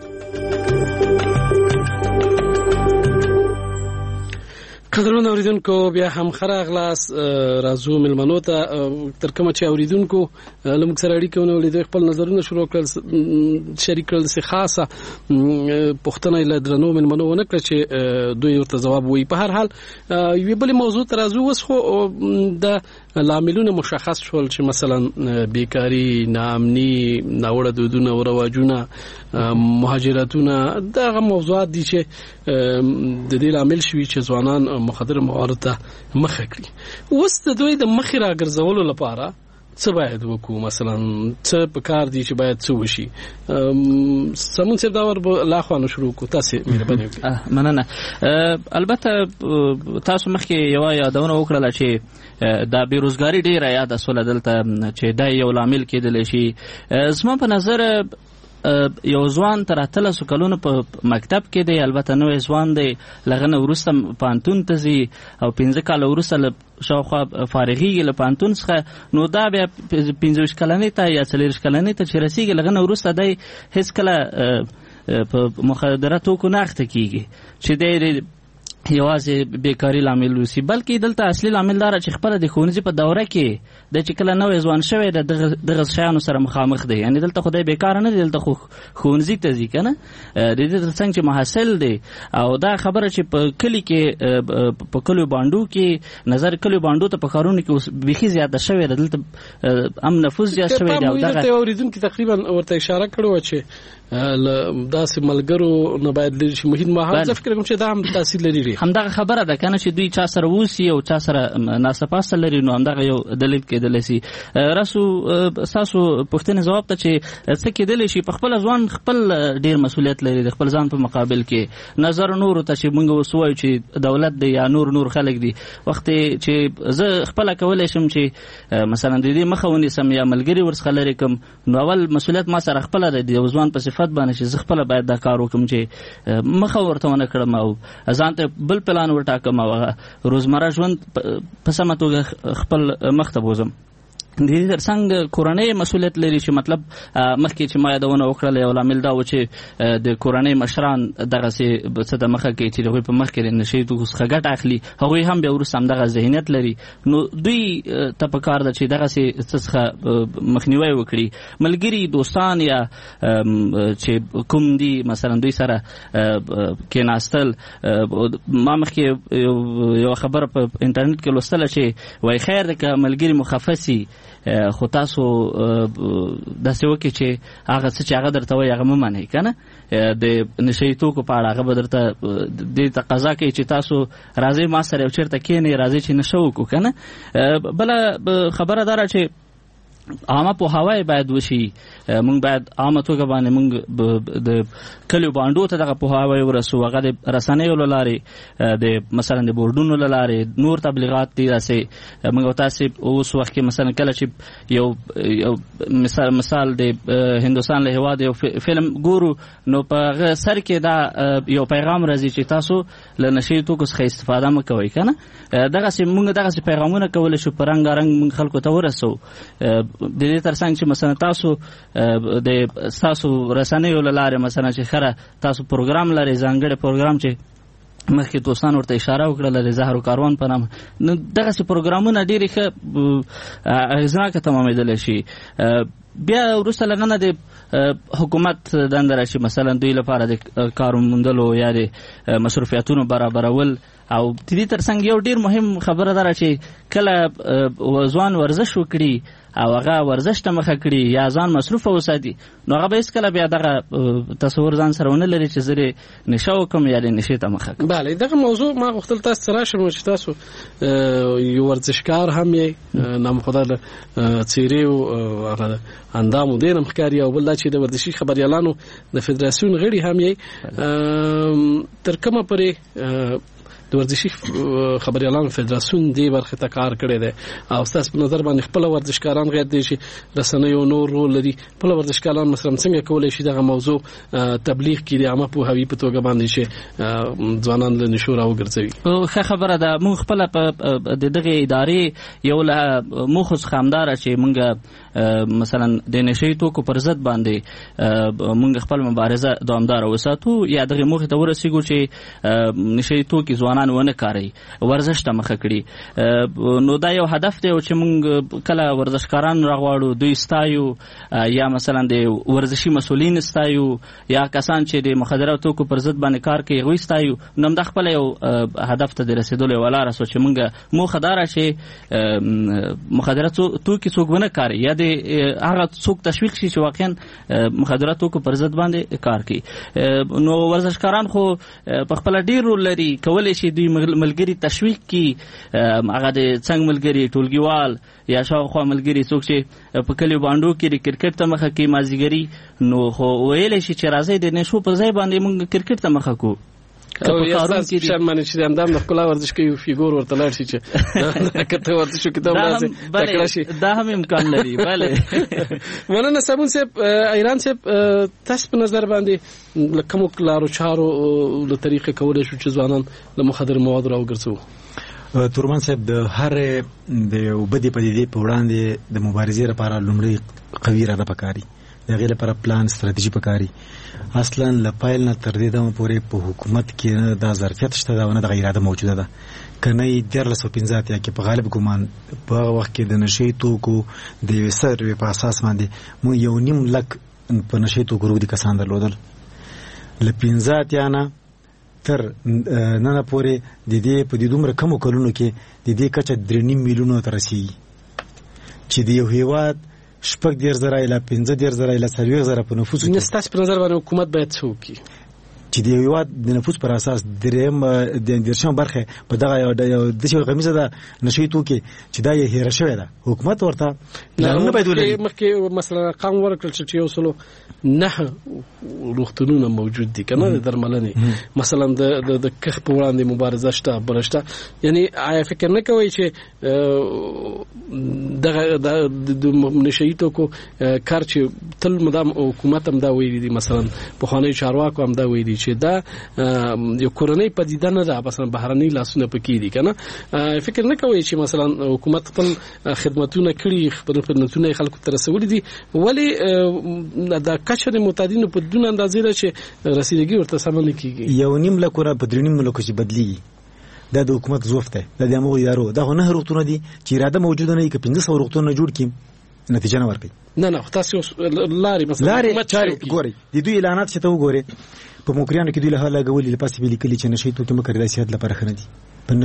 قدرمن اوریدونکو بیا هم خراغلاس راځو ملمنو ته تر کومه چې اوریدونکو لمک سره اړیکه ونولې د خپل نظرونه شروع کړل شریک کړل سي خاصه پښتنه له درنو ملمنو ونکړه چې دوی ورته جواب وایي. په هر حال یو بل موضوع ته راځو. وس خو د لاملونه مشخص شول چې مثلا بیکاری، ناامني، ناوړه دودونه او رواجونه، مهاجرتونه، دغه موضوعات دي چې د دې لامل شوي چې ځوانان مخدر موادو ته مخه کړي. اوس د دوی د مخې راګرځولو لپاره څه باید وکړو؟ مثلا څه په کار دي چې باید څه وشي؟ سمون صاحب دا ور لا خوانو شروع کو. تاسو مهرباني وکړئ. مننه. البته تاسو مخکې یو یادونه وکړه چې دا بیروزګاری ډیره یاد اسوله دلته چې دا یو لامل کېدل شي. زما په نظر یو ځوان تر 13 کلونو په مکتب کې دی، البته نو ځوان دی، لغنه ورسته پانتون ته ځي او 15 کال ورسته شاوخوا فارغیږي له پانتون څخه، نو دا بیا 15 کلنۍ ته یا 40 کلنۍ ته چې رسیږي لغنه ورسته دی هیڅ کله په مخدره توکو نه اخته کیږي چې دی یوازې بیکاری لامل وسی، بلکې دلته اصلي لامل دا چې خپل د ښوونځي په دوره کې د چې کله نوې ځوان شوی دغه شیانو سره مخامخ دی. یعنی دلته خدای بیکار نه دی، دلته خو ښوونځي ته ځي کنه، د دې ترڅنګ چې محصل دی. او دا خبره چې په کلی کې په کلیو باندو کې نظر کلیو باندو ته په کارونو کې بيخي زیاته شوی دی، دلته ام نفوذ زیات شوی دی. او دا اوریدونکو تقریبا ورته اشاره کړو چې داسې ملګرو نه باید لري چې محیط ماحول ځکه کوم چې دا هم تاثیر لري. همدغه خبره ده کنه چې دوی چا سره ووسی او چا سره ناسپاسته لري، نو همدغه یو دلیل کېدلی شي. راسو تاسو پوښتنې جواب ته چې څه کېدلی شي، په خپل ځوان خپل ډیر مسؤلیت لري د خپل ځان په مقابل کې. نظر نور ته چې موږ وسوایو چې دولت دی یا نور خلک دي، وخت چې زه خپل کولای شم چې مثلا د دې مخه ونیسم یا ملګری ورڅخه لري کوم، نو اول مسؤلیت ما سره خپل دی د ځوان په صفت باندې چې زه خپل باید دا کار وکم چې مخه ورته ونه کړم او ځان ته بل پلان ورټاکم او روزمره ژوند په سمه توګه خپل مخ ته بوزم. د دې ترڅنګ کورنۍ مسؤلیت لري چې مطلب مخکې چې ما یادونه وکړله یو لامل دا و چې د کورنۍ مشران دغسې څه د مخه کوي چې د هغوی په مخ کې د نشې توکو څخه ګټه اخلي، هغوی هم بیا وروسته همدغه ذهنیت لري. نو دوی ته پکار ده چې دغسې څه څخه مخنیوی وکړي. ملګري دوستان یا چې کوم دي مثلا دوی سره کېناستل. ما مخکې یو خبره په انټرنیټ کې لوستله چې وایي خیر ده که ملګري مخفسي خو تاسو داسې وکړئ چې هغه څه چې هغه درته وایي هغه مه منئ که نه. د نشهیي توکو په اړه هغه به درته دې تقاضا کوي چې تاسو راځئ ما سره یو چېرته کښېنئ، راځئ چې نشه وکړو که نه. بله خبره دا ده چې عامه پوهاوی باید وشي. موږ باید عامه توګه باندې موږ د کلیو باندو ته دغه پوهاوی ورسو، هغه د رسنیو له لارې، د مثلا د بورډونو له لارې، نور تبلیغات دي. داسې موږ تاسې اوس وخت کې مثلا کله چې یو مثال د هندوستان له هېواد یو فلم ګورو، نو په هغه سر کې دا یو پیغام راځي چې تاسو له نشهیي توکو څخه استفاده مه کوئ که نه. دغسې موږ دغسې پیغامونه کولی شو په رنګارنګ موږ خلکو ته ورسو. د دې ترڅنګ چې مثلا تاسو د تاسو رسنیو له لارې مثلا چې خره تاسو پروګرام لري، ځانګړی پروګرام چې مخکې دوستان ورته اشاره وکړله د زهرو کاروان په نامه، نو دغسې پروګرامونه ډېرې ښه اغېزناکه تمامېدلی شي. بیا وروسته له نه د حکومت دنده راشي مثلا دوی لپاره د کار موندلو یا د مصروفیتونو برابرول. او د دې ترڅنګ یو ډېر مهم خبره ده چې کله ځوان ورزش وکړي او هغه ورزش ته مخه کړي یا ځان مصروفه وساتي، نو هغه به هېڅکله بیا دغه تصور ځان سره ونه لري چې زه د نشه وکړم یا د نشې ته مخه کړم. بله، دغه موضوع ما غوښتل تاسو ته راشم چې تاسو یو ورزشکار هم یې، نامخدا له څېرې او هغه اندامو ډېر هم ښکاري، او بل دا چې د ورزشي خبریالانو د فدراسیون غړي هم یې. تر کومه پورې د ورزشي خبريالانو فدراسیون دی برخه ته کار کړی دی او تاسو په نظر باندې خپل ورزشکاران غیر دي چې رسنیو نور رول لري خپل ورزشکاران مثلا څنګه کولای شي دغه موضوع تبلیغ کړي عامه په هوی په توګه باندې شي ځوانان له نشو راوګرځوي. ښه خبره ده. موږ خپل د دغه ادارې یو له مخ خامدار چې موږ مثلا د نشي توکو پر ضد باندې موږ خپل مبارزه دوامدار وساتو یا دغه مخ ته ورسېږو چې نشي توکي ځوانان ونه کاري ورزش ته مخه کړي. نو دا یو هدف دی چې موږ کله ورزشکاران راغواړو دوی ستایو یا مثلا د ورزشي مسولین ستایو یا کسان چې د مخدره توکو پر ضد باندې کار کوي غوي ستایو. نو د خپل یو هدف ته رسیدلو ولا راسو چې موږ موخه دار شي مخدره توکي څوک ونه کاري یا د هغه څوک تشویق شي چې واقعا مخدره توکو پر ضد باندې کار کوي. نو ورزشکاران خو په خپل ډیر رول لري کولای شي دوی ملګری تشویق کی هغه د څنګه ملګری ټولګیوال یا شاوخوا ملګری څوک چې په کلیو باندې کې کرکټ ته مخه کوي مازیګری نو خو ویل شي چې راځي د نشو په ځای باندې موږ کرکټ ته مخه کو او یا تاسو شرمانه چې اندام د خپل ورزش کوي فیګور ورته لاړ شي چې کته ورزش کوي دا شي دا هم امکان لري. bale ولنه سبون صاحب ایران صاحب تاسو په نظر باندې لکه لارو چارو له طریقې کولای شو چې ځوانان له مخدر مواد راوګرځو. تورمان صاحب د هر د وبدي پدیدې په وړاندې د مبارزې لپاره لومړی قوي اراده پکاري د غیر لپاره پلان ستراتیژي پکاري. اصلا لپایل نه تر دې دمه پورې په حکومت کې دا ظرفیت شته دا ونه د اراده موجوده ده کنه 1315 یا کې په غالب ګمان په وخت کې د نشي توکو د وسر په اساس باندې مو یو نیم لک په نشي توکو ورو دي کسان درلودل ل 15 یا نه تر نن پورې د دې په دې دومره کم کلونو کې د دې کچه 3 میلیونو تر رسیدي چې د یو هیواد شپږ 10,000 اله 15,000 اله 40,000 په نفوس کې نستاس پر نظر باندې حکومت باید څه وکړي چې د هیواد د نفوس پر اساس دریم د درشم برخه په دغه یو د څه غمیزه ده نشي توکي چې دا یې هیر شوی ده حکومت ورته نه باید ولري. مخکې مثلا قانون ورکړل چې یو سلو نه روغتونونه موجود دي کنه د درملنې مثلا د کخ په وړاندې مبارزه شته برشته یعنی آیا فکر نه کوي چې د نشي توکو کار چې تل مدام حکومت هم دا ویلي دي مثلا په خانه چارواکو هم دا ویلي چې دا یو کورنۍ پدیده نه ده مثلا بهرني لاسونه پکې دي کنه فکر نه کوي چې مثلا حکومت خپل خدماتونه کړي خپل خدماتونه خلکو ته رسولي دي ولی دا کچره متعددینو په دون اندازې ده چې رسیدګي ورته سم نه کیږي. یو نیم لکه په درنیم ملک چې بدلیږي دا د حکومت ظروف ده د امو یارو دا نه روغتونه دي چې اراده موجوده نه کې 1500 روغتونه جوړ کړي نتیجه نه ورکړي. نه تاسو لاري مثلا حکومت ګوري د دوی اعلانات چې ته وګوري په موکریانو کې دوی له حاله غوړي لپاره ویلي کلی چې نشي توکي مکر د سیاست لپاره خنه دي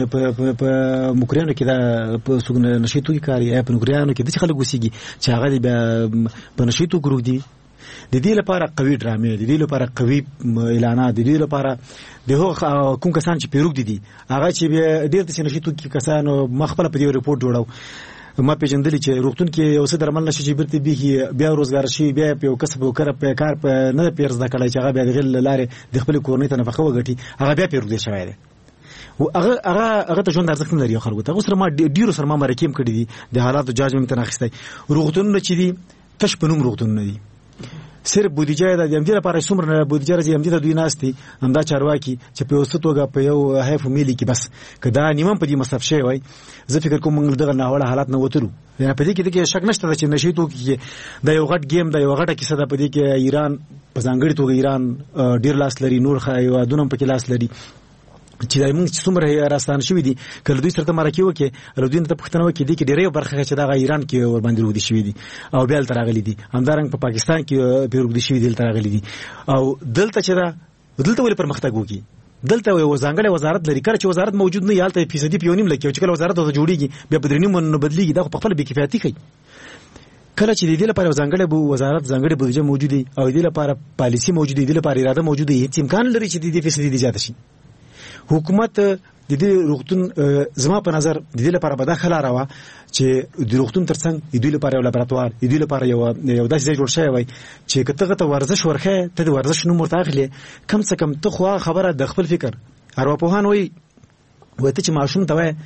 په موکریانو کې دا په سګنه نشي توکي کاری په موکریانو کې د خلک وسیږي چې هغه په نشي توکي ګروپ دي د دې لپاره قوي ډرامې د دې لپاره قوي اعلانات د دې لپاره د کوم کسان چې پیروګ دي هغه چې ډېر د نشي توکي کسانو مخبل په دې ریپورت جوړاو ما پیژندل چې روغتون کې یو څه درمل نشي چې برته بیا روزګار شي بیا په کسب وکړه په کار په نه پیرز د کړای چې هغه بیا د غل لارې د خپل کورنۍ ته نفقه وګټي هغه بیا پیروګ دي شوی دی او هغه ته ژوند ارزښت نه لري خلکو ته اوس ما ډیرو سره ما مرکیم کړی دي د حالاتو جاج مې تناخستای روغتون چې دي تش په نوم روغتون نه دي صرف بودیجه د دې لپاره څومره بودیجه راځي هم د دوی ناستي همدا چارواکي چې په اوسطوګه په یو هیف ملي کې بس کدا نیمم په دې مصرف شي وای زه فکر کوم موږ دغه ناوړه حالات نه وترو نه په دې کې شک نشته چې نشي توکي د یو غټ گیم د یو غټه کیسه ده په دې کې ایران په ځانګړي توګه ایران ډیر لاس لري نور خایو دونم په کې لاس لري چې دای موږ څومره راستان شوې دي کله دوی سره مرکه وکي لودین ته پښتنه وکي دي کې ډیره برخه چې د ایران کې ور باندې ورودي شوې دي او بیا تر راغلي دي همدارنګ په پاکستان کې پیروګ شوې دي تر راغلي دي او دلته چې دا دلته ولې پرمختګ وکي دلته یو ځانګړی وزارت لري کله چې وزارت موجود نه یالته فیصدي پیونیم لکه چې کله وزارت ته جوړیږي بیا په درنیم نه بدلیږي دا په خپل به کفایتي کوي کله چې د دې لپاره ځانګړی وزارت ځانګړی بودیجه موجوده او د دې لپاره پالیسی موجوده د لپاره اراده موجوده هیڅ امکان لري چې د دې فیصدي زیات شي حکومت د دې روغتون زما په نظر د دې لپاره به دا خلا راوه چې د روغتون ترڅنګ د دې لپاره یو لابراتوار د دې لپاره یو داسې ځای جوړ شوی وای چې کته ته ورزش ورخه ته د ورزش نوم ورته اخلي کم څه کم ته خو خبره د خپل فکر ارواپوهان وای وای ته چې ماشوم ته وای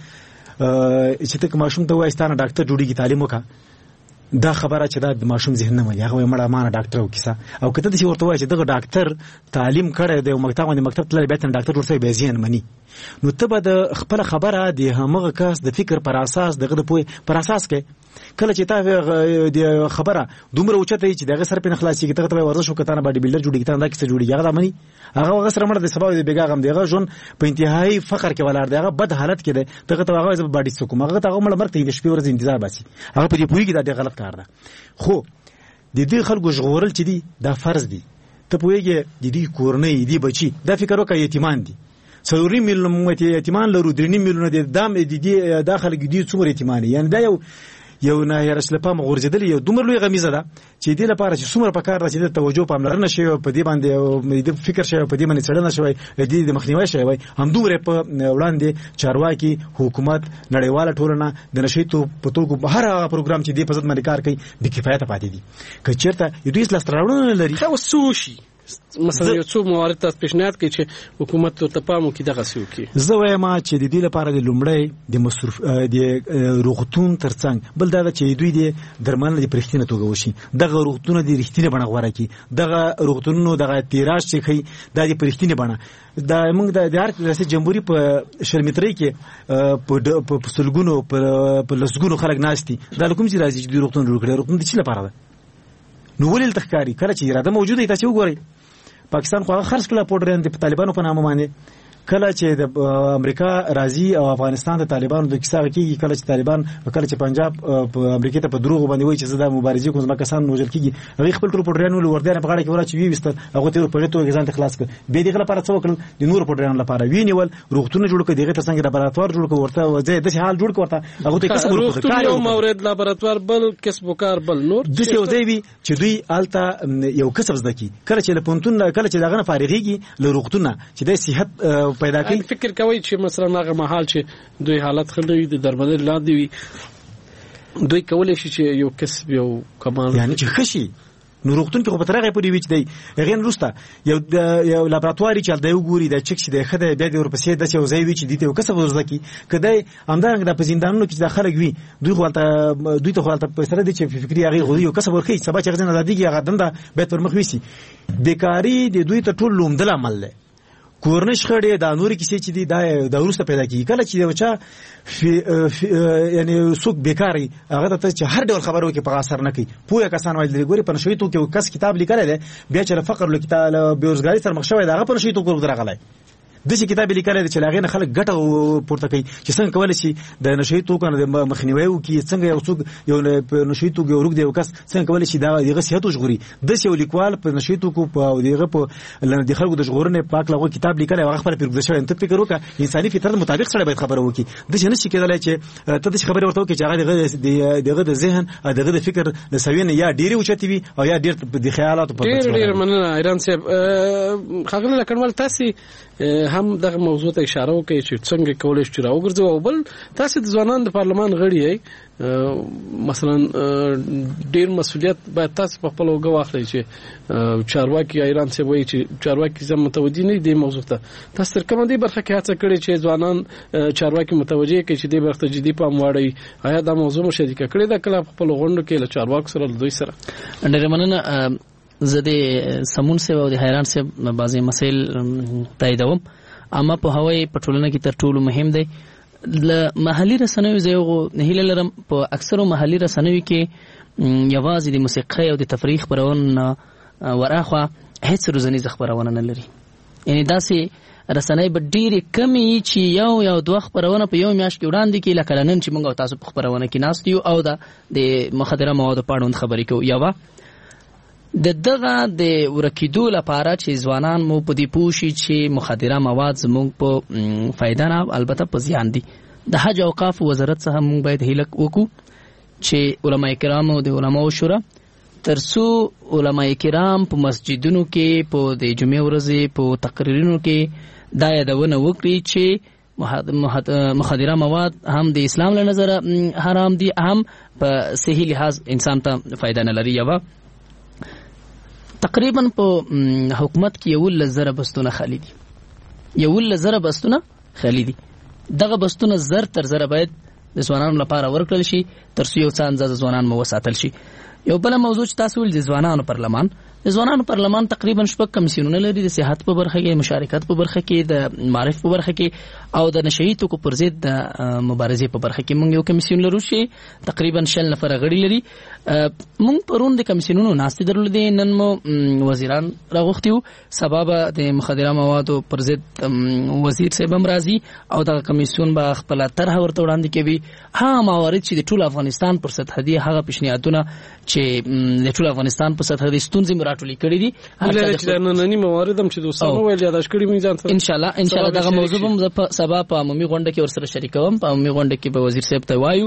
چې ته ماشوم ته وای ستانه ډاکټر جوړیږي تعلیم وکړه دا خبره چې دا د ماشوم ذهن نه مې هغه مړه مانه ډاکټر او کیسه او کته چې ورته وای چې دغه ډاکټر تعلیم کړی دی او مکتب تللی بیا ته ډاکټر ورته به ذهن مني نو ته به د خپل خبره د همغه کس د فکر پر اساس دغه د پوی پر اساس کې کله چې تا د خبره دومره اوچته چې دغه سر په خلاصي کې ته ورزش وکړه نه باډي بلډر جوړی کړه دا کیسه جوړی هغه مني هغه سره مړ د سبا د بیګا غم دیغه ژوند په انتهایی فقر کې ولاړ دی هغه بد حالت کې دی دغه ته هغه باډي سکوم هغه ته مړ مرته د شپې ورځ انتظار باسي هغه په دې پویږي دا غلط کار ده خو د دې خلکو ژغورل چې دي دا فرض دي ته پویږي د دې کورنۍ دي بچي دا فکر وکړه یتیمان دي 3 میلیون یتیمان لرو 3 میلیون د دام د دې داخله کې دي څومره یتیمان یعنی دا یو نه هرڅ لپاره مغورځدل یو دومره لوی غمیزه ده چې دې لپاره چې څومره پکار راځي د توجه پاملرنه شي په دې باندې د فکر شي په دې باندې څړنه شوی د مخنیوي شي وای هم دومره په وړاندې چارواکي حکومت نړیواله ټولنه د نشیتو په توګه هر هغه پروګرام چې دې په ځد باندې کار کوي د کفایت پاتې دي که چیرته یو دوی لاستراوړونه لري خو سوشي مثلا یو څو موارد تاسو پیشنهاد کوي چې حکومت ته پامو کې دغه سیو کې زه وایم چې د دې لپاره د لومړی د مصرف د روغتون ترڅنګ بل دا چې دوی د درمل د پرختینه توګه وشي دغه روغتون د رښتینه بڼه غوړه کی دغه روغتونونو دغه تیراژ چې کوي د پرختینه بڼه دا موږ د ریاست جمهوریت په شرمتري کې په سلګونو په لسګونو خلک ناشتي دا کوم چې راځي چې د روغتون جوړ کړي روغتون د چي لپاره ده نو ولې تخکاری کله چې اراده موجوده تاسو وګورئ پاکستان خو خرڅ کړه پورډران د طالبانو په نامه باندې کله چې د امریکا راځي او افغانستان د طالبانو د کیسه کیږي کله چې طالبان کله چې پنجاب په امریکا ته په دروغ باندې وایي چې زدا مبارزه کوم ځکه کسان نوجل کیږي هغه خپل ټول پورډران ول وردان په غاړه کې ورا چې ویست هغه ته په غوته ځان ته خلاص کړ به دغه لپاره څه وکړل د نور پورډران لپاره وینول روغتون جوړ کړي دغه څنګه لابراتوار جوړ کړ ورته وځي د حال جوړ کړ هغه ته کسب روغتون یو مورد لابراتوار بل کسب وکړ بل نور د څه وځي وي چې دوی آلته یو کسب زده کی کله چې له پونتون کله چې دغه فارغيږي له روغتون چې د صحت پیدا کوي کوي چې مثلا هغه محل چې دوی حالت خلوي د درمل لاندې وي دوی کولای شي چې یو کسب یو کمال یعنی چې خشي نو روغتون کې په ترغه پورې وچ دی غیر روسته یو لابراتواري چې د یو ګوري د چک چې د خده بیا د ورپسې د یو ځای وی چې د یو کسب ورزکی کدی همدارنګ د پزیندانونو کې د خلک وی دوی ته خپل په سره دي چې فکری هغه غوړي یو کسب ورخي سبا چې غزن ازادي هغه دنده به تر مخ وسی بیکاری د دوی ته ټول لومدل عمل له کورنش خړې د نوري کیسې چې دی د روسته پیدا کیږي کله چې یو چا یعنی څوک بیکاری هغه ته چې هر ډول خبرو کې په اثر نه کوي پوهه کسان وایي ګوري په نشوي تو کې کس کتاب لیکل دی بیا چې فقر له کتاب بیروزګاری سره مخ شوی دا هغه په نشوي تو کو درغلای د څه کتاب لیکل دي چې لاغې نه خلک ګټه پورته کوي چې څنګه کولای شي د نشوي تو کنه د مخنیوي او کې څنګه یو څوک یو نشوي تو ګورګ دی وکس څنګه کولای شي دا دغه صحت وشغوري د څه یو لیکوال په نشوي تو کو په دغه په لنه د خلکو د شغورنه پاک لغه کتاب لیکل هغه خپل پیرګ شوی انت فکر وکړه انساني فطرت مطابق سره باید خبره وکړي د څه نشي کېدای چې ته د خبره ورته وکړي چې هغه دغه د ذهن دغه د فکر د سوینه یا ډیره اوچتي وي او یا ډیر د خیالاتو په ډیر مننه ایران صاحب خاغله لکنوال تاسو هم دغه موضوع ته اشاره وکړي چې څنګه کولای شي راوګرځو او بل تاسو د ځوانان د پارلمان غړي یې مثلا ډیر مسؤلیت باید تاسو په خپل وګ واخلئ چې چارواکي ایران څخه وایي چې چارواکي زم متوجي نه دي موضوع ته تاسو تر کومه دی برخه کې هڅه کړې چې ځوانان چارواکي متوجي کړي چې د برخه جدي پام واړي آیا دا موضوع مشارکت کړي دا کله خپل غونډو کې له چارواکو سره دوی سره ډیر مننه زده سمون سه او د حیران سه بعضی مسائل تاییدوم اما په هوای پټولنه کې تر ټولو مهم دی ل محلي رسنوي زیغو نه هیله لرم په اکثرو محلي رسنوي کې یوازې د موسیقي او د تفریح خبرونه ورخه هیڅ روزنیز خبرونه نه لري یعنی داسې رسنۍ به ډېرې کمې چې یو دوه خبرونه په یو میاشت کې وړاندې کې لکه نن چې موږ تاسو په خبرونه کې ناست یو او د مخدره موادو په اړه خبرې کوو یو دغه د ورکیدو لپاره چې ځوانان مو په دې پوښي چې مخدره مواد زموږ په فائدہ نه البته په زیان دي د حج اوقاف وزارت څخه موږ باید هیله وکړو چې علما کرام او د علماو شورا ترڅو علما کرام په مسجدونو کې په د جمعې ورځې په تقریرونو کې دا یادونه وکړي چې مخدره مواد هم د اسلام له نظر حرام دي هم په صحیح لحاظ انسان ته فائدہ نه لري یوه تقریبا په حکومت کې 1,000 بستونه خالی دي 1,000 بستونه خالی دي دغه بستونه زر تر زر باید د ځوانانو لپاره ورکړل شي تر څو یو څه اندازه ځوانان مو وساتل شي. یو بل موضوع چې تاسو ول د ځوانانو پارلمان تقریبا 6 کمیسیونونه لري، د صحت په برخه کې، مشارکت په برخه کې، د معرف په برخه کې او د نشئی توکو پر ضد د مبارزې په برخه کې. موږ یو کمیسیون لرو چې تقریبا 6 نفر غړي لري. موږ پرون د کمیسیونونو ناستې درلودې، نن مو وزیران راغوښتیو، سبا به د مخدره موادو پر ضد وزیر صاحب هم راځي او دغه کمیسیون به خپل طرح ورته وړاندې کوي. هغه موارد چې د ټول افغانستان پر سطح دي، هغه پیشنهادونه چې د ټول افغانستان په سطح دي ستونزې راټولې کړې دي، چې د نننی موارد هم چې دوستانو ویل یاداش کړی مې ځان ان شاء الله دغه موضوع هم سبا په عمومي غونډه کې ورسره شریکوم. په عمومي غونډه کې به وزیر صاحب ته وایو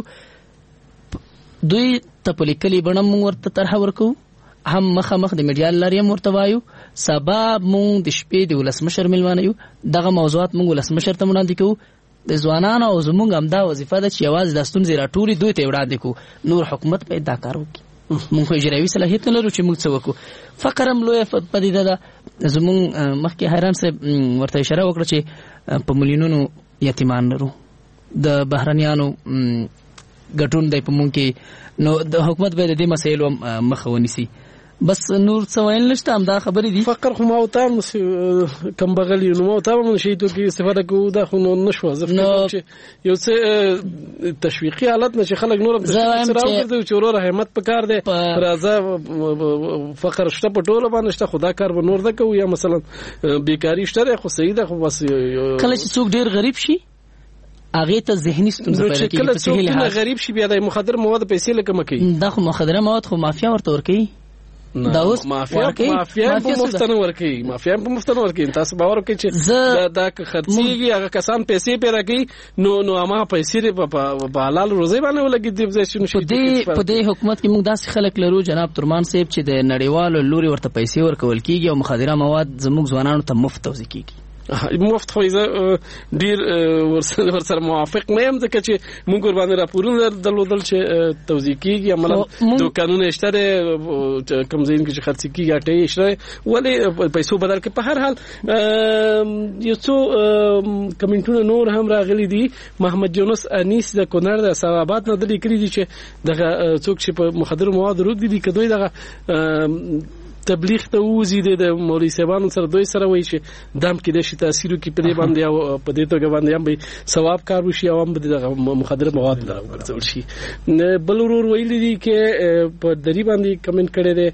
دوی ته په لیکلي بڼه موږ ورته طرح ورکو، هم مخامخ د میډیا لارې هم ورته وایو. سبا موږ د شپې د ولسمشر میلمانه یو، دغه موضوعات موږ ولسمشر ته وړاندې کوو. د ځوانانو او زموږ همدا وظیفه ده چې یوازې د ستونزې راټولې دوی ته وړاندې کوو، نور حکومت باید دا کار وکړي. موږ اجرایي صلاحیت نه لرو چې موږ څه وکړو. فقر هم لویه پدیده ده. زموږ مخکې حیران صاحب ورته اشاره وکړه چې په میلیونونو یتیمان لرو، د بهرنیانو ګټون دی په موږ کې، نو د حکومت باید د دې مسایلو مخه ونیسي. بس نور څه ویل نشته، همدا خبرې دي. فقر خو ما او ته کم بغلی نو ما او ته هم شي ته کې استفاده کوو، دا خو نو نشو ځکه چې یو څه تشویقي حالت نشي خلک نور هم راوړي چې ورور همت پکار دی راځه فقر شته په ټوله باندې شته، خدا کار به نور ده کوو، یا مثلا بیکاری شته خو صحیح ده، خو بس کله چې څوک ډیر غریب شي هغه ته ذهني ستونزه پیدا کیږي. کله څوک غریب شي بیا د مخدر مواد پیسې لکه مکه دا خو مخدر مواد خو مافیا ورته ورکي، دا اوس مافیا په مفتنه ورکی تاسو باور وکړئ چې دا خرڅيږي هغه کسان پیسې پیدا کوي، نو هغه پیسې په حلال روزي باندې ولګي دی. په دې حکومت کې موږ داسې خلک لرو جناب ترمان صاحب چې د نړیوالو لوري ورته پیسې ورکول کیږي او مخدره مواد زموږ ځوانانو ته مفت توزیع کیږي. مفت خو ډیر ورسره موافق نه یم، ځکه چې موږ ور باندې راپورونه درلودل چې توزیع کیږي، عملاً دوکانونه شته کوم ځای کې چې خرڅ کیږي اټې شته، ولې پیسو بدل کې. په هر حال یو څو کمنټونه نور هم راغلي دي. محمد یونس انیس د کونړ د سوابات نه د لیکلي دي چې دغه څوک چې په مخدر مواد روږدي دي کدوې دغه تبلیغ ته وزي د مولوی صاحبانو سره دوی سره وایي چې دام کې د شي تاثیر کې په دې باندې او په دې توګه باندې هم به ثواب کار وشي او هم به د مخدر مواد راوړل شي. بل ورور ویلي دي کې په دری باندې کمنټ کړي دي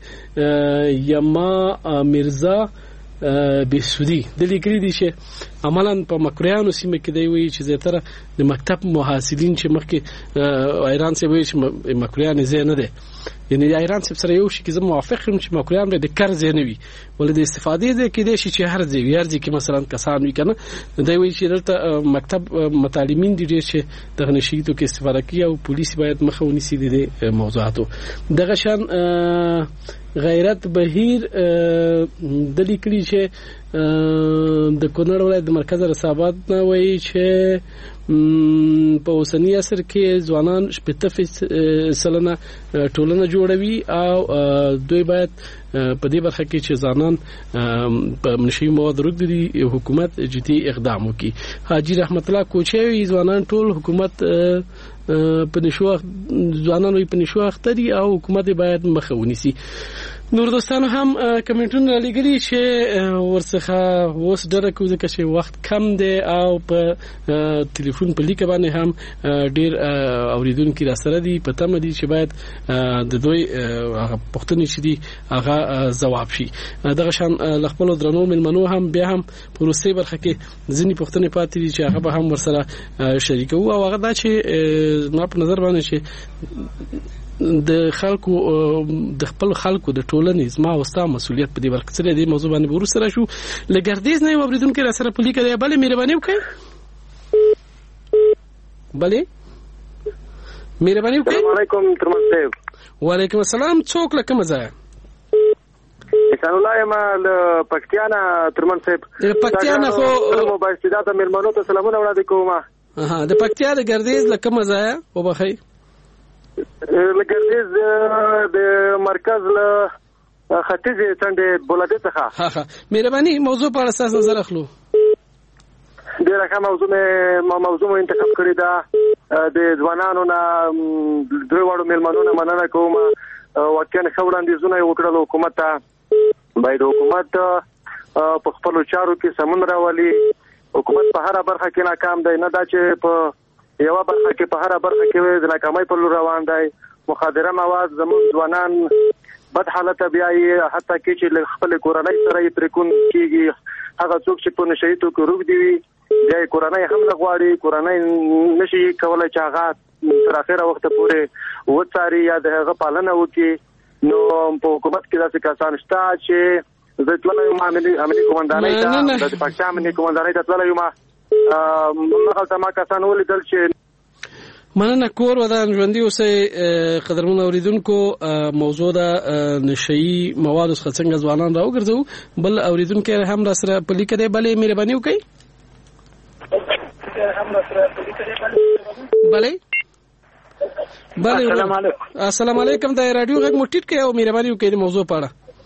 یما میرزا بسودی د لیکلي دي چې عملاً په مکریانو سیمه کې دی وی چې زیاتره د مکتب محصلین چې مخکې ایران څخه وی چې مکریان زه نه دي، یعنی ایران څخه سره یو شي کې زه موافق یم چې مکریان به د کار زه نه وي، ولې د استفادې دې کې دي چې هر ځای چې مثلا کسان وی کنه دی وی چې دلته مکتب متعلمین دي چې دغه نشیتو کې استفاده کوي او پولیس باید مخه ونیسي د موضوعاتو. دغه شان غیرت بهیر د لیکلي چې د کونړ ولایت د مرکز رسابات نه وایي چې په اوسنی عصر کې ځوانان 70% ټولنه جوړوي او دوی باید په دې برخه کې چې ځوانان په نشي مواد روږدي حکومت جدي اقدام وکړي. حاجی رحمت الله کوچوي ځوانان ټول حکومت په نشو ځوانان په نشو اختري او حکومت باید مخه ونیسي. نور دوستانو هم کمنټونه لګري چې ورڅخه اوس ډېر کوزه چې وخت کم دی او په ټلیفون په لیک باندې هم ډېر اوریدونکو را سره دي، پته مې دي چې باید د دوی پوښتنې چې دي هغه ځواب شي. دغه شان خپل درنو ملمنو هم بیا هم په روسي برخه کې ځینې پوښتنې پاتې دي چې هغه به هم ورسره شریکو او هغه دا چې ما په نظر باندې چې د خلکو د خپل خلکو د ټولنې زما وستا مسؤلیت په دې برخه سره دی. موضوع باندې ورسره شو لګردیز نه اوریدونکو را سره په لیکه دی. بلې مهرباني وکړئ، بلې مهرباني وکړئ. السلام علیکم ترمن صاحب. وعلیکم السلام. څوک لکه مزه احسان الله یم له پکتیانا ترمن صاحب. پکتیانا خو مو با استعداد مېلمنو ته سلامونه وړاندې کوم. د پکتیا د ګردیز لکه مزه وبخي لګردیز د مرکز له ختیځه څنډه بولاده څخه. ها مهرباني موضوع په اساس نظر اخلو. د ډیره ښه موضوع انتخاب کړې ده. د ځوانانو نه درې واړو میلمنو نه مننه کوم. واقعا ښه وړاندیزونه یې وکړل حکومت ته. باید حکومت په خپلو چارو کې سمون راولي. حکومت په هره برخه کې ناکام دی، نه دا چې په یوه برخه کې، په هره برخه کې د ناکامۍ په لور روان دی. مخدره مواد زموږ ځوانان بد حالت بیایي، حتی کې چې خپل کورنۍ سره یې پریکون کېږي. هغه څوک چې په نشهیي توکو روږدي وي بیا یې کورنۍ هم نه غواړي، کورنۍ نشي کولی چې هغه تر اخره وخته پورې وڅاري یا د هغه پالنه وکړي. نو په حکومت کې داسې کسان شته چې زه تللی یم امني قومندانۍ ته، د پاکستان امني قومندانۍ ته تللی یم. هغلته ما کسان ولیدل چې مننه. کور ودان ژوندي اوسئ. قدرمن اوریدونکو، موضوع د نشهیي موادو څخه څنګه ځوانان راوګرځو. بل اوریدونکو هم را سره په لیکه دی. بلې مهرباني وکړئ. بلې السلام علیکم. د رادیو غږ مو ټیټ کړئ او مهرباني وکړئ د موضوع په اړه.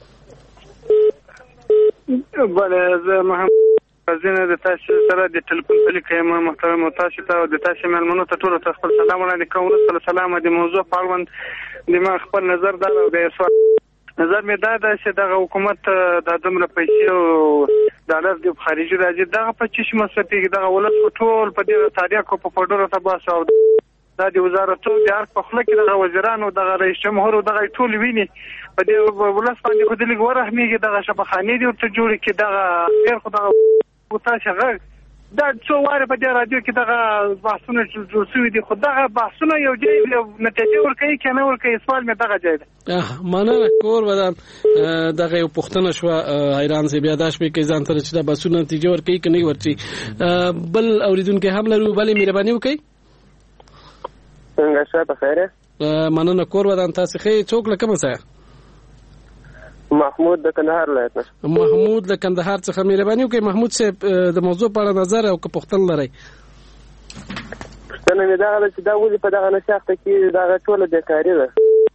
بله، زه محمد زینه د تاسو سره د ټلیفون په لیکه یم. محترم تاسو ته او د تاسو مېلمنو ته ټولو ته خپل سلام وړاندې کوم. وروسته سلام د موضوع په اړه د ما خپل نظر دا او د نظر مې دا ده چې دغه حکومت د دومره پیسې او ډالر د خارجي راځي دغه په چشم مصرفي دغه ولس ټول په دې تاریخ په پډورو تباس او دا د وزارتو د هر په خله کې دغه وزیرانو دغه رئیس جمهور دغه ټول ویني په دې ولس باندې خو د لږ ورحمېږي. دغه شبخانې دي ورته جوړې کړي. دغه خیر خو دغه تاسو غږ دا څو واره په دې رادیو کې دغه بحثونه جوړ شوي دي، خو دغه بحثونه یو ځای نتیجه ورکوي که نه ورکوي، سوال مې دغه ځای ده. مننه. کور ودان دغه یو پوښتنه شوه. حیران سي بیا دا شپې کې ځان سره چې دا بحثونه نتیجه ورکوي که نه ورکوي. بل اوریدونکي هم لرو. بلې مهرباني وکړئ. څنګه شه په خیر؟ مننه. کور ودان تاسو ښه څوک له کومه ځایه؟ محمود د کندهار ولایت نه. محمود له کندهار څخه. مهرباني وکړئ محمود صاحب د موضوع په اړه نظر او که پوښتنه لرئ. پوښتنه مې دغه ده چې دا ولې په دغه نشاخته کې دغه ټوله بیکاري ده.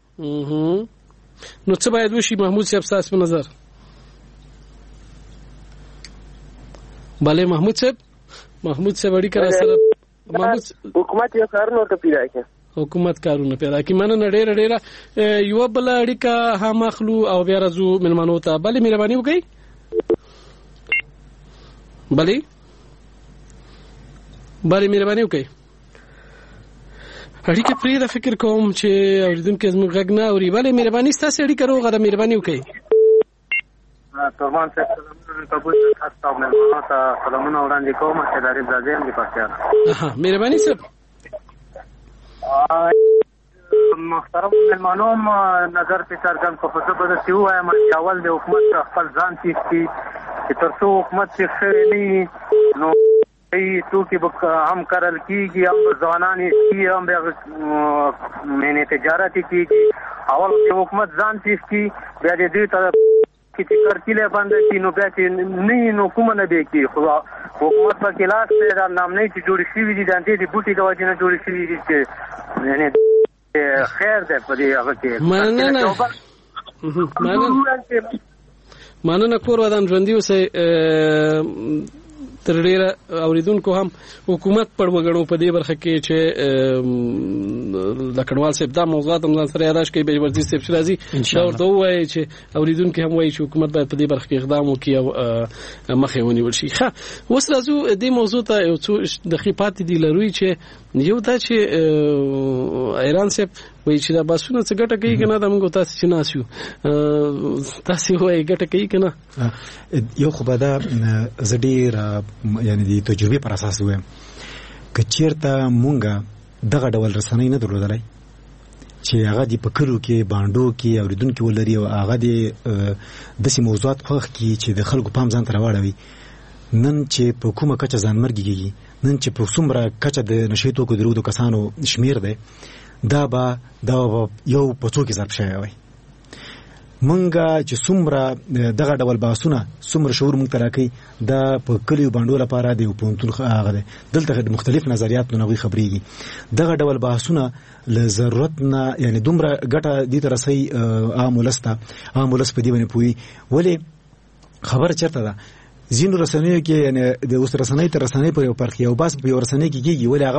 نو څه باید وشي محمود صاحب ستاسو په نظر؟ بله محمود صاحب اړیکه را سره. حکومت یو کارونه ورته پیدا کړي. حکومت کارونه پیدا کړي. مننه ډېره. یوه بله اړیکه هم اخلو او بیا راځو مېلمنو ته. بلې مهرباني وکړئ. بلې مهرباني وکړئ. اړیکه پرېږده. فکر کوم چې اورېدونکي زموږ غږ نه اوري. بلې مهرباني ستاسې اړیکه روغه ده. مهرباني وکړئ. تورمان صاحب سلامونه کابل څخه تاسو مېلمنو ته سلامونه وړاندې کوم. چې داري برازیل دی پاتیا. مهرباني صاحب. محترم مېلمنو نظر په څرګند کو په څه به څه وایم چې اول د حکومت خپل ځان تیسي چې تر څو حکومت څه نه نو ای توکي هم کارل کیږي هم ځوانان یې هم به مینه تجارت کیږي. اول د حکومت ځان تیسي بیا دې ته چې کارتیله باندې چې نو بیا چې نه نو کوم نه دی کی خو حکومت په کلاس ته نام نه چې جوړ شي دي د دې بوټي د وجه نه جوړ شي دي چې یعنی خیر ده په دې هغه کې. مننه. کور ودان ژوندي اوسئ. تر ډیره اوریدونکو هم حکومت پر وګړو په دې برخه کې چې لکړوال صاحب دا موضوعات هم ځان سره یاداش کوي. به ورځي صاحب راځي دا ورته وایي چې اوریدونکو هم وایي چې حکومت باید په دې برخه کې اقدام وکړي او مخې ونیول شي. ښه اوس راځو دې موضوع ته یو څو دقیقې پاتې دي لروي چې یو دا چې ایران صاحب وایي چې دا باسونه څه ګټه کوي که نه. دا موږ تاسو چې ناست یو تاسو وایي ګټه کوي که نه. یو خو به دا زه ډېر یعنې د تجربې پر اساس وایم که چېرته مونږ دغه ډول رسنۍ نه درلودلی چې هغه د په کلو کې بانډو کې اورېدونکي ولري او هغه د داسې موضوعات خوښ کړي چې د خلکو پام ځان ته راواړوي. نن چې په کومه کچه ځانمرګي کېږي، نن چې په څومره کچه د نشهیي توکو د روږدو کسانو شمېر دی، دا به یو په څو کې ضرب شوی وای. مونږه چې څومره دغه ډول بحثونه څومره شعور مونږ ته راکوي دا په کلیو بانډو لپاره د یو پوهنتون هغه دی. دلته مختلف نظریات نو هغوی خبرېږي. دغه ډول بحثونه له ضرورت نه یعنې دومره ګټه دې ته رسوي عام ولس ته. عام ولس په دې باندې پوهي. ولې خبره چېرته ده زینو رسنیو کې یعنی د اوس رسنۍ تر رسنۍ په یو فرق یو بس په یو رسنۍ کې کیږي ولې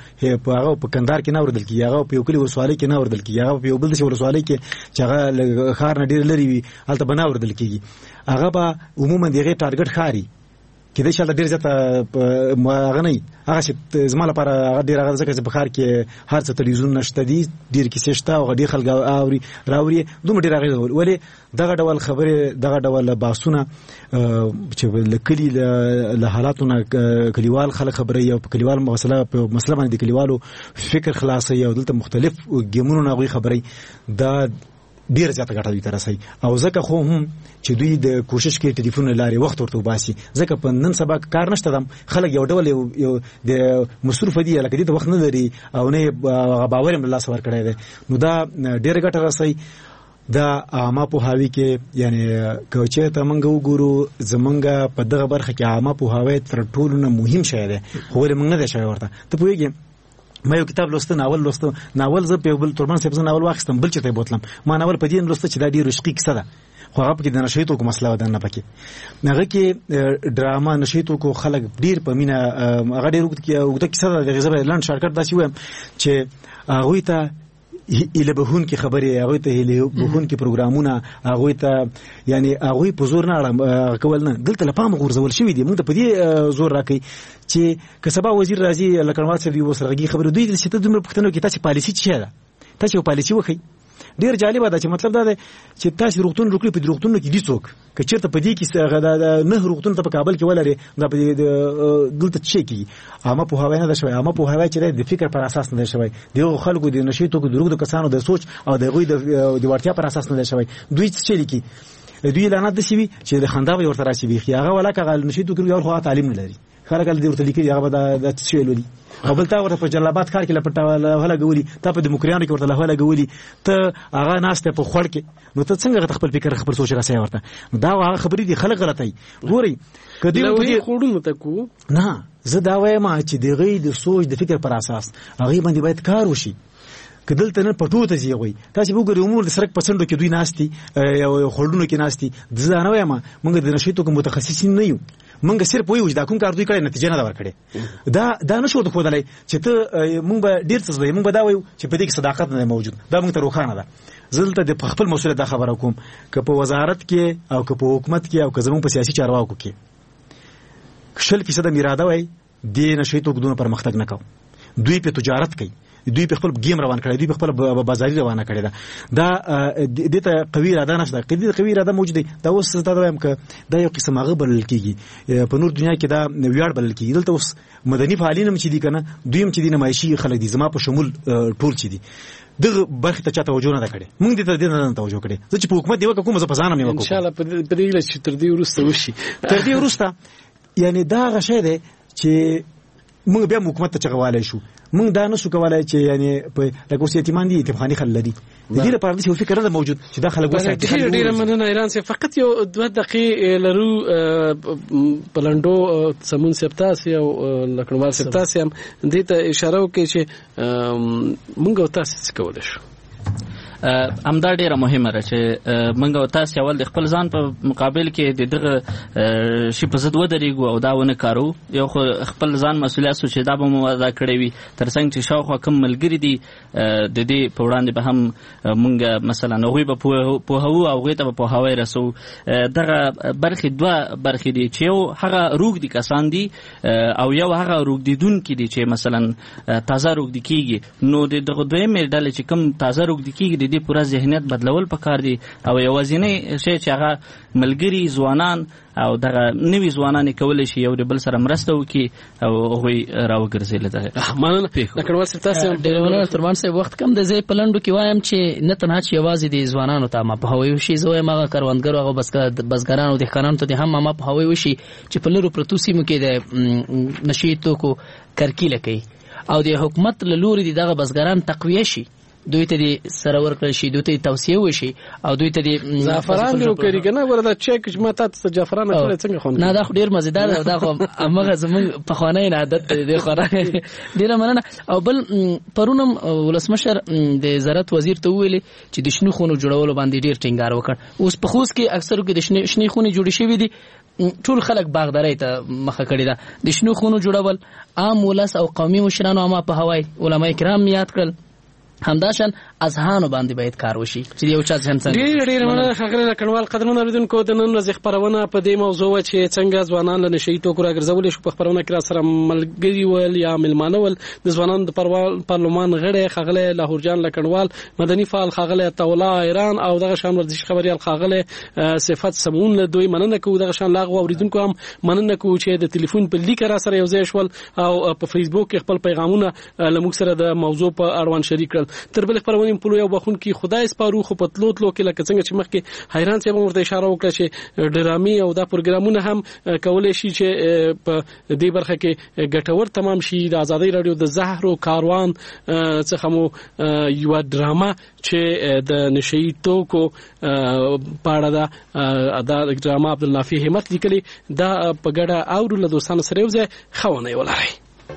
هغه په کندهار کې نه اوردل کیږي هغه په یو کلی ولسوالۍ کې نه اوردل کیږي هغه په یو بل ولسوالۍ کې چې هغه خار نه ډیر لري وي هلته بنا اوردل کیږي هغه به عموما دغه ټارګټ خاري کله چې ډیر ځته هغه نه هغه چې زما لپاره هغه ډیر هغه ځکه چې په خار کې هر څه تلویزیون نشته دي ډیر کیسې شته او ډیر خلک اوري راوري دومره ډیر هغه ولې دغه ډول خبره دغه ډول باسونه چې لکلي له حالاتونه کلیوال خلک خبره یو په کلیوال مسله باندې کلیوالو فکر خلاصي او دلته مختلف ګیمونو نه غوي خبري دا ډیر زیاته ګټه دوی ترسي او ځکه خو هم چې دوی د کوشش کوي ټلیفون لاري وخت ورته وباسي ځکه په نن سبا کار نشته دم خلک یو ډول یو د مصروف دي لکه دې وخت نه لري او نه باور هم الله سره کړی دی نو دا ډیر ګټه راسي دا عامه پوهاوی کې یعنی کوچه ته موږ وګورو زمونږ په دغه برخه کې عامه پوهاوی تر ټولو نه مهم شی دی خو موږ نه دی شوی ورته ته پوهیږئ ما یو کتاب لوسته ناول زه په بل ترمن صاحب ناول واخستم بل چته بوتلم ما ناول په دې لوسته چې دا ډیر عشقي کیسه ده خو هغه کې د نشیتو کوم مسله ده نه پکې هغه کې ډراما نشیتو کو خلک ډیر په مینا هغه ډیر وګت کیسه ده د غزبه لاند شارکټ داسې وایم چې هغه ته اله بهون کی خبره هغه ته اله بهون کی پروګرامونه هغه ته یعنی هغه په زور نه کول نه دلته لپاره غورځول شوی دی موږ په دې زور راکې چې کسبه وزیر راځي لکړمات سره یو سرګي خبره دوی د ستې دومره پښتنو کې تاسو پالیسی چي ده تاسو پالیسی وخی ډیر جالب ده چې مطلب دا دی چې تاسو روغتون روکلي په روغتونو کې دي څوک که چیرته په دې کې نه روغتون ته په کابل کې ولري دا په دلته چي کی عامه په هوا نه ده شوی عامه په هوا چې د فکر پر اساس نه ده شوی دغه خلکو د نشیتو کو دروغ د کسانو د سوچ او د غوي د ورتیا پر اساس نه ده شوی دوی څه لیکي دوی لعنت د شي چې د خندا ورته راشي بيخي هغه ولاکه غل نشیتو کې یو خو تعلیم نه لري خلک د ورته لیکي هغه د څه ویلي او بل تا ورته په جلابات کار کې لپټا ولا غولي ته په دموکریانو کې ورته ولا غولي ته هغه ناشته په خړ کې نو ته څنګه خپل فکر خپل سوچ راسي ورته دا هغه خبرې دي خلک غلطي ګوري کدی په خوړو ته کو نه زه دا وایم چې دغه د سوچ د فکر پر اساس هغه باندې باید کار وشي کدلته نه پټو ته زیوي تاسو وګورئ امور د سرک پسندو کې دوی ناشتي او خړډونو کې ناشتي ځانه وایم موږ د نشیتو کوم متخصصین نه یو موږ صرف وایو چې دا کوم کار دوی کړي نتیجه نه دا ورکړي دا نشو د خدای چې ته موږ به ډیر څه زده موږ به دا وایو چې په دې کې صداقت نه موجود دا موږ ته روښانه ده زلته د خپل مسؤلیت دا خبره کوم که په وزارت کې او که په حکومت کې او که زموږ په سیاسي چارواکو کې 100% میراده وای د نشیتو ګډونه پرمختګ نه کوي دوی په تجارت کوي دوی په خپل گیم روان کړي دوی په خپل بازاري روانه کړي دا دته قوي اراده نشته قوي اراده موجوده دا اوس ستاسو وایم ک دا یو قسم هغه بلل کیږي په نور دنیا کې دا ویاړ بلل کیږي دلته اوس مدني فعالین هم چې دي کنه دوی هم چې دي نمایشي خلک دي زما په شمول ټول چې دي دغه برخه ته چاته توجه نه کړي موږ دې ته دې نه توجه کړي چې په حکومت دی وکړو زه په ځانم یو ان شاء الله په دې لږ چې تر دې ورسته وشي تر دې ورسته یعنی دا غشه ده چې موږ بیا حکومت ته چغواله شو موږ دا نشو کولای چې یعنی په لکه سیتمان دي اتفاقی خل لري د دې لپاره چې فکر نه موجود چې دا خلک وسه ډیر مننه ایران سي فقط یو 2 دقیقې لرو پلانډو سمون سپتاسي او لکړمال سپتاسي هم دې ته اشاره وکړي چې موږ تاسو څه کولای شو امدا ډیره مهمه ده چې منګه او تاسو اول د خپل ځان په مقابل کې د دغه شی په زد ودرېګو او دا ونه کارو یو خپل ځان مسولیت سوچ دا به مو ادا کړی وي ترڅنګ چې شاوخوا کوم ملګری دي د دې په وړاندې به هم مونږ مثلا نوې به په هو او غوته په هواي رسو دغه برخې دوه برخې دي چې یو هغه روغ دي کسان دي او یو هغه روغ دي دون کې دي چې مثلا تازه روغ دي کیږي نو دغه دوی مې ډله چې کوم تازه روغ دي کیږي د دې پورا ذهنیت بدلول پکار دي او یوازینی شی چې هغه ملګری ځوانان او دغه نوی ځوانان کولای شي یو د بل سره مرسته وکړي او هغه راوګرځي لته مانه لکه ورسره تاسو ډیرونه ترمان سه وخت کم د زی پلندو کې وایم چې نه تنها چې یوازې د ځوانانو ته ما په هوایي شي زوی ما کاروانګرو هغه بسګرانو د خانانو ته هم ما په هوایي شي چې په لورو پروتوسی مو کې د نشیتو کو کرکیله کوي او د حکومت له لوري دغه بسګران تقویه شي دوی ته د سره ورکړل شي دوی ته توصیه وشي او دوی ته د زعفران یو کوي کنه ورته چک جماعت ته زعفران څنګه خون نه دا خو ډیر مزیدار دا خو امغه زمون په خوانې نه عادت دی خورانه ډیر مننه او بل پرونم ولسمشر د زراعت وزیر ته ویلي چې د شنو خونو جوړولو باندې ډیر ټینګار وکړ اوس په خوست کې اکثرو کې د شنو خونې جوړې شوې دي ټول خلک باغداري ته مخه کړی ده. د شنو خونو جوړول عام ولس او قومي مشرانو عامه په هوای علماء کرام یاد کړل. همداشان اذهانو باندې باید کار وشي چې یو چا ځان څنګه ډېر مننه ښاغلی لکنوال. قدرمن اوریدونکو د نن ورځې خپرونه په دې موضوع وه چې څنګه ځوانان له نشهیي توکو راګرځولی شو. په خپرونه کې راسره ملګري ول یا مېلمانه ول د ځوانانو د پارلمان غړی ښاغلی لاهورجان لکنوال، مدني فعال ښاغلی عطاالله ایران او دغه شان ورزشي خبریال ښاغلی صفت سمون. له دوی مننه کوو. دغه شان له هغو اوریدونکو هم مننه کوو چې د تلیفون په لیکه راسره یو ځای شول او په فیسبوک کې خپل پیغامونه له موږ سره د موضوع په اړوند شریک کړل. تر بلې خپرونې په لوی او بخونکي خدای سپارو. خو په تلو کې لکه څنګه چې مخکې حیران صاحب ورته اشاره وکړه چې ډرامي او دا پروګرامونه هم کولای شي چې په دې برخه کې ګټور تمام شي. د آزادۍ رادیو د زهر او کاروان څخه مو یو ډراما چې د نشهیي توکو په اړه دا ډراما عبدالنافي همت لیکلي دا په ګډه اورو له دوستانو سره یو ځای ښوونه یې ولرئ.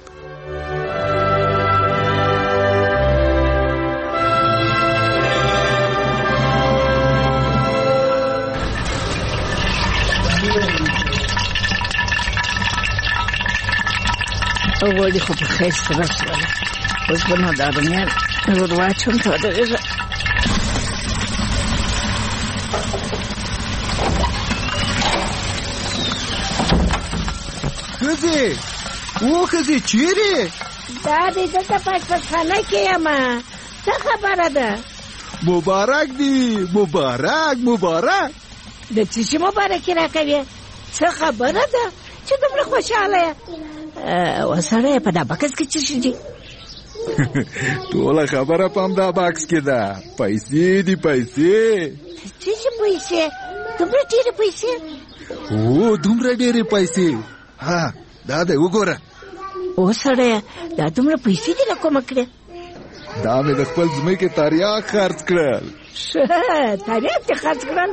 اولی خو په خیر سره شوله. اوس به نو دا رومیان ور واچوم ته ودرېږه. ښځې ښځې چیرې؟ دا دی دلته په اشپزخانه کې یم. څه خبره ده؟ مبارک دی. مبارک. د څه شي مبارکي راکوې؟ څه خبره ده چې دومره خوشحاله یې؟ وسړی په دا بکس کې څه شي دي؟ ټوله خبره په همدا بکس کې ده. پیسې دي. څه شي پیسې؟ دومره ډېرې پیسې؟ او دومره ډېرې پیسې. ها دا دی وګوره. وسړی دا دومره پیسې دي له کومه کړې؟ دا مې د خپل ځمکې تریاک خرڅ کړل. ښه تریاک دې خرڅ کړل؟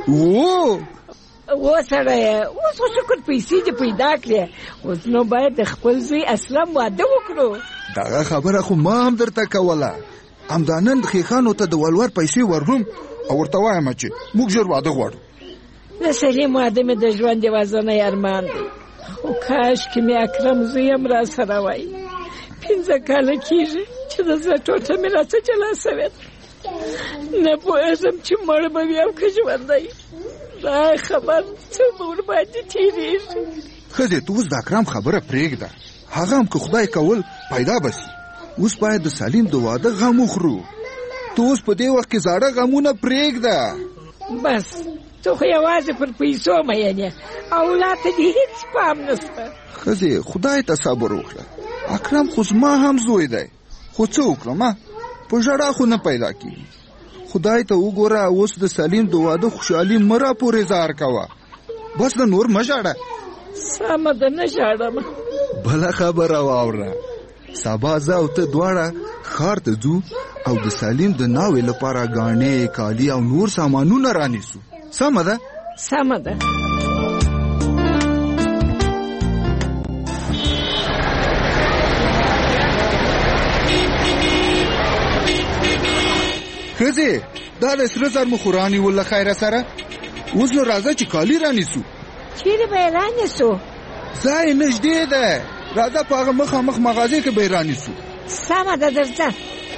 سړی اوس خو شکر پیسې دې پیدا کړې. اوس نو باید د خپل زوی اسلم واده وکړو. دغه خبره خو ما هم درته کوله. همدا نن خیخانو ته د ولور پیسې ورغلم او ورته وایم چې موږ ژر واده غواړو. د سلیم واده مې د ژوند یوازینی ارمان دی. خو کاش کې مې اکرم زوی هم را سره وای. 15 کاله کېږي چې د زړه ټوټه مې راڅه جلا سوې ده. نه پوهېږم چې مړ به وي او که ژوندی. دا خبر څه مور باندې تېرېږي. ښځې ته اوس د اکرم خبره پرېږده. هغه هم که خدای کول پیدا بسي. اوس باید د سلیم د واده غم وخورو. ته اوس په دې وخت کې زاړه غمونه پرېږده. بس ته خو یوازې پر پیسو مین یې. اولاد ته دې هېڅ پام نشته. ښځې خدای ته صبر وکړه. اکرم خو زما هم زوی دی. خو څه وکړم؟ په ژړا خو نه پیدا کېږي. خدای ته وګوره. اوس د سلیم د واده خوشحالي مه راپورې زار کوه. بس د نور مه ژاړه. سمه ده نه ژاړم. بله خبره واوره. سبا زه او ته دواړه ښار ته ځو او د سلیم د ناوې لپاره ګاڼې، کالي او نور سامانونه رانیسو. سمه ده؟ سمه ده. ښځې دا د سره زر مخوراني ول خیره سره. اوس نو راځه چې کالي رانیسو. چیرې به یې رانیسو؟ ځای نږدې ده. راځه په هغه مخامخ مغازې کې به یې رانیسو. سمه ده درځه.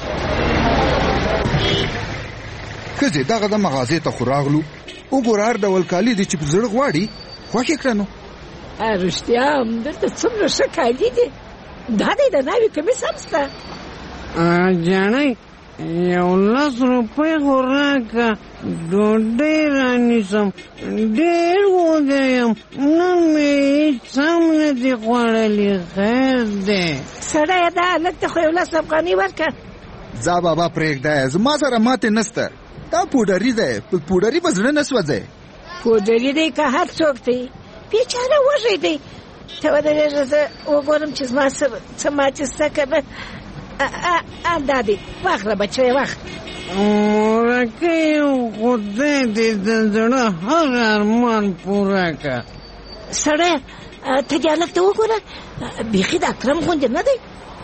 ښځې دغه د مغازې ته خو راغلو. وګوره هر ډول کالي دي چې په زړه غواړي خوښ یې کړه. نو رښتیا هم دلته څومره ښه کالي دي. دا دی د ناوې کمیس هم شته. جانۍ 11 روپۍ خو راکړه. ډوډۍ رانیسم. ډېر وږی یم. نن مې هېڅ هم نه دي خوړلي. خیر دی. سړیه دا هلک ته خو 11 افغانۍ ورکړه. ځه بابا پرېږده. زما سره ماتې نشته. دا پوډري دی. په پوډري به زړه نه سوځی. پوډري دی که هر څوک دی. بیچاره وږی دی. ته ودرېږه زه وګورم چې زما څه ماتې شته که نه. دا دی واخله بچی واخله. مورکۍ خدای دې د زړه هر ارمان پوره کړه. سړی ته دې هلک ته وګوره. بیخي د اکرم غوندې نه دی.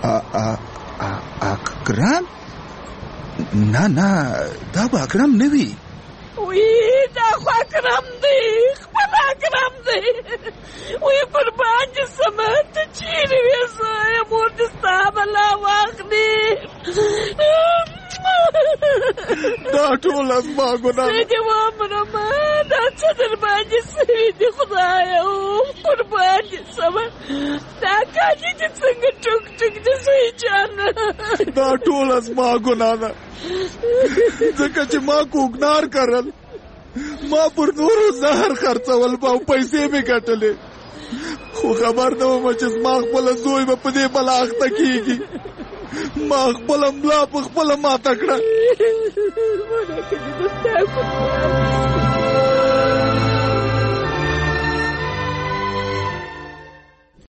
اکرم؟ نه دا به اکرم نه وي. وی دا خو اکرم دی. خپل اکرم دی وی قربان دې سمه ته چیرې وې زه مور دې ستا بلا واخلي دا ټوله زما ګناه زه دې ومرمه دا څه در باندې سوي دي خدایه قربان دې سمه دا کاږي چې څنګه ټوک ټوک دې سوي جانه دا ټوله زما ګناه ده ځکه چې ما کوګنار کرل ما پر نورو زهر خرڅول او پیسې مې ګټلې خو خبر نه وم چې زما خپله زوی به په دې بلا اخته کېږي ما خپله ملا په خپله ماته کړه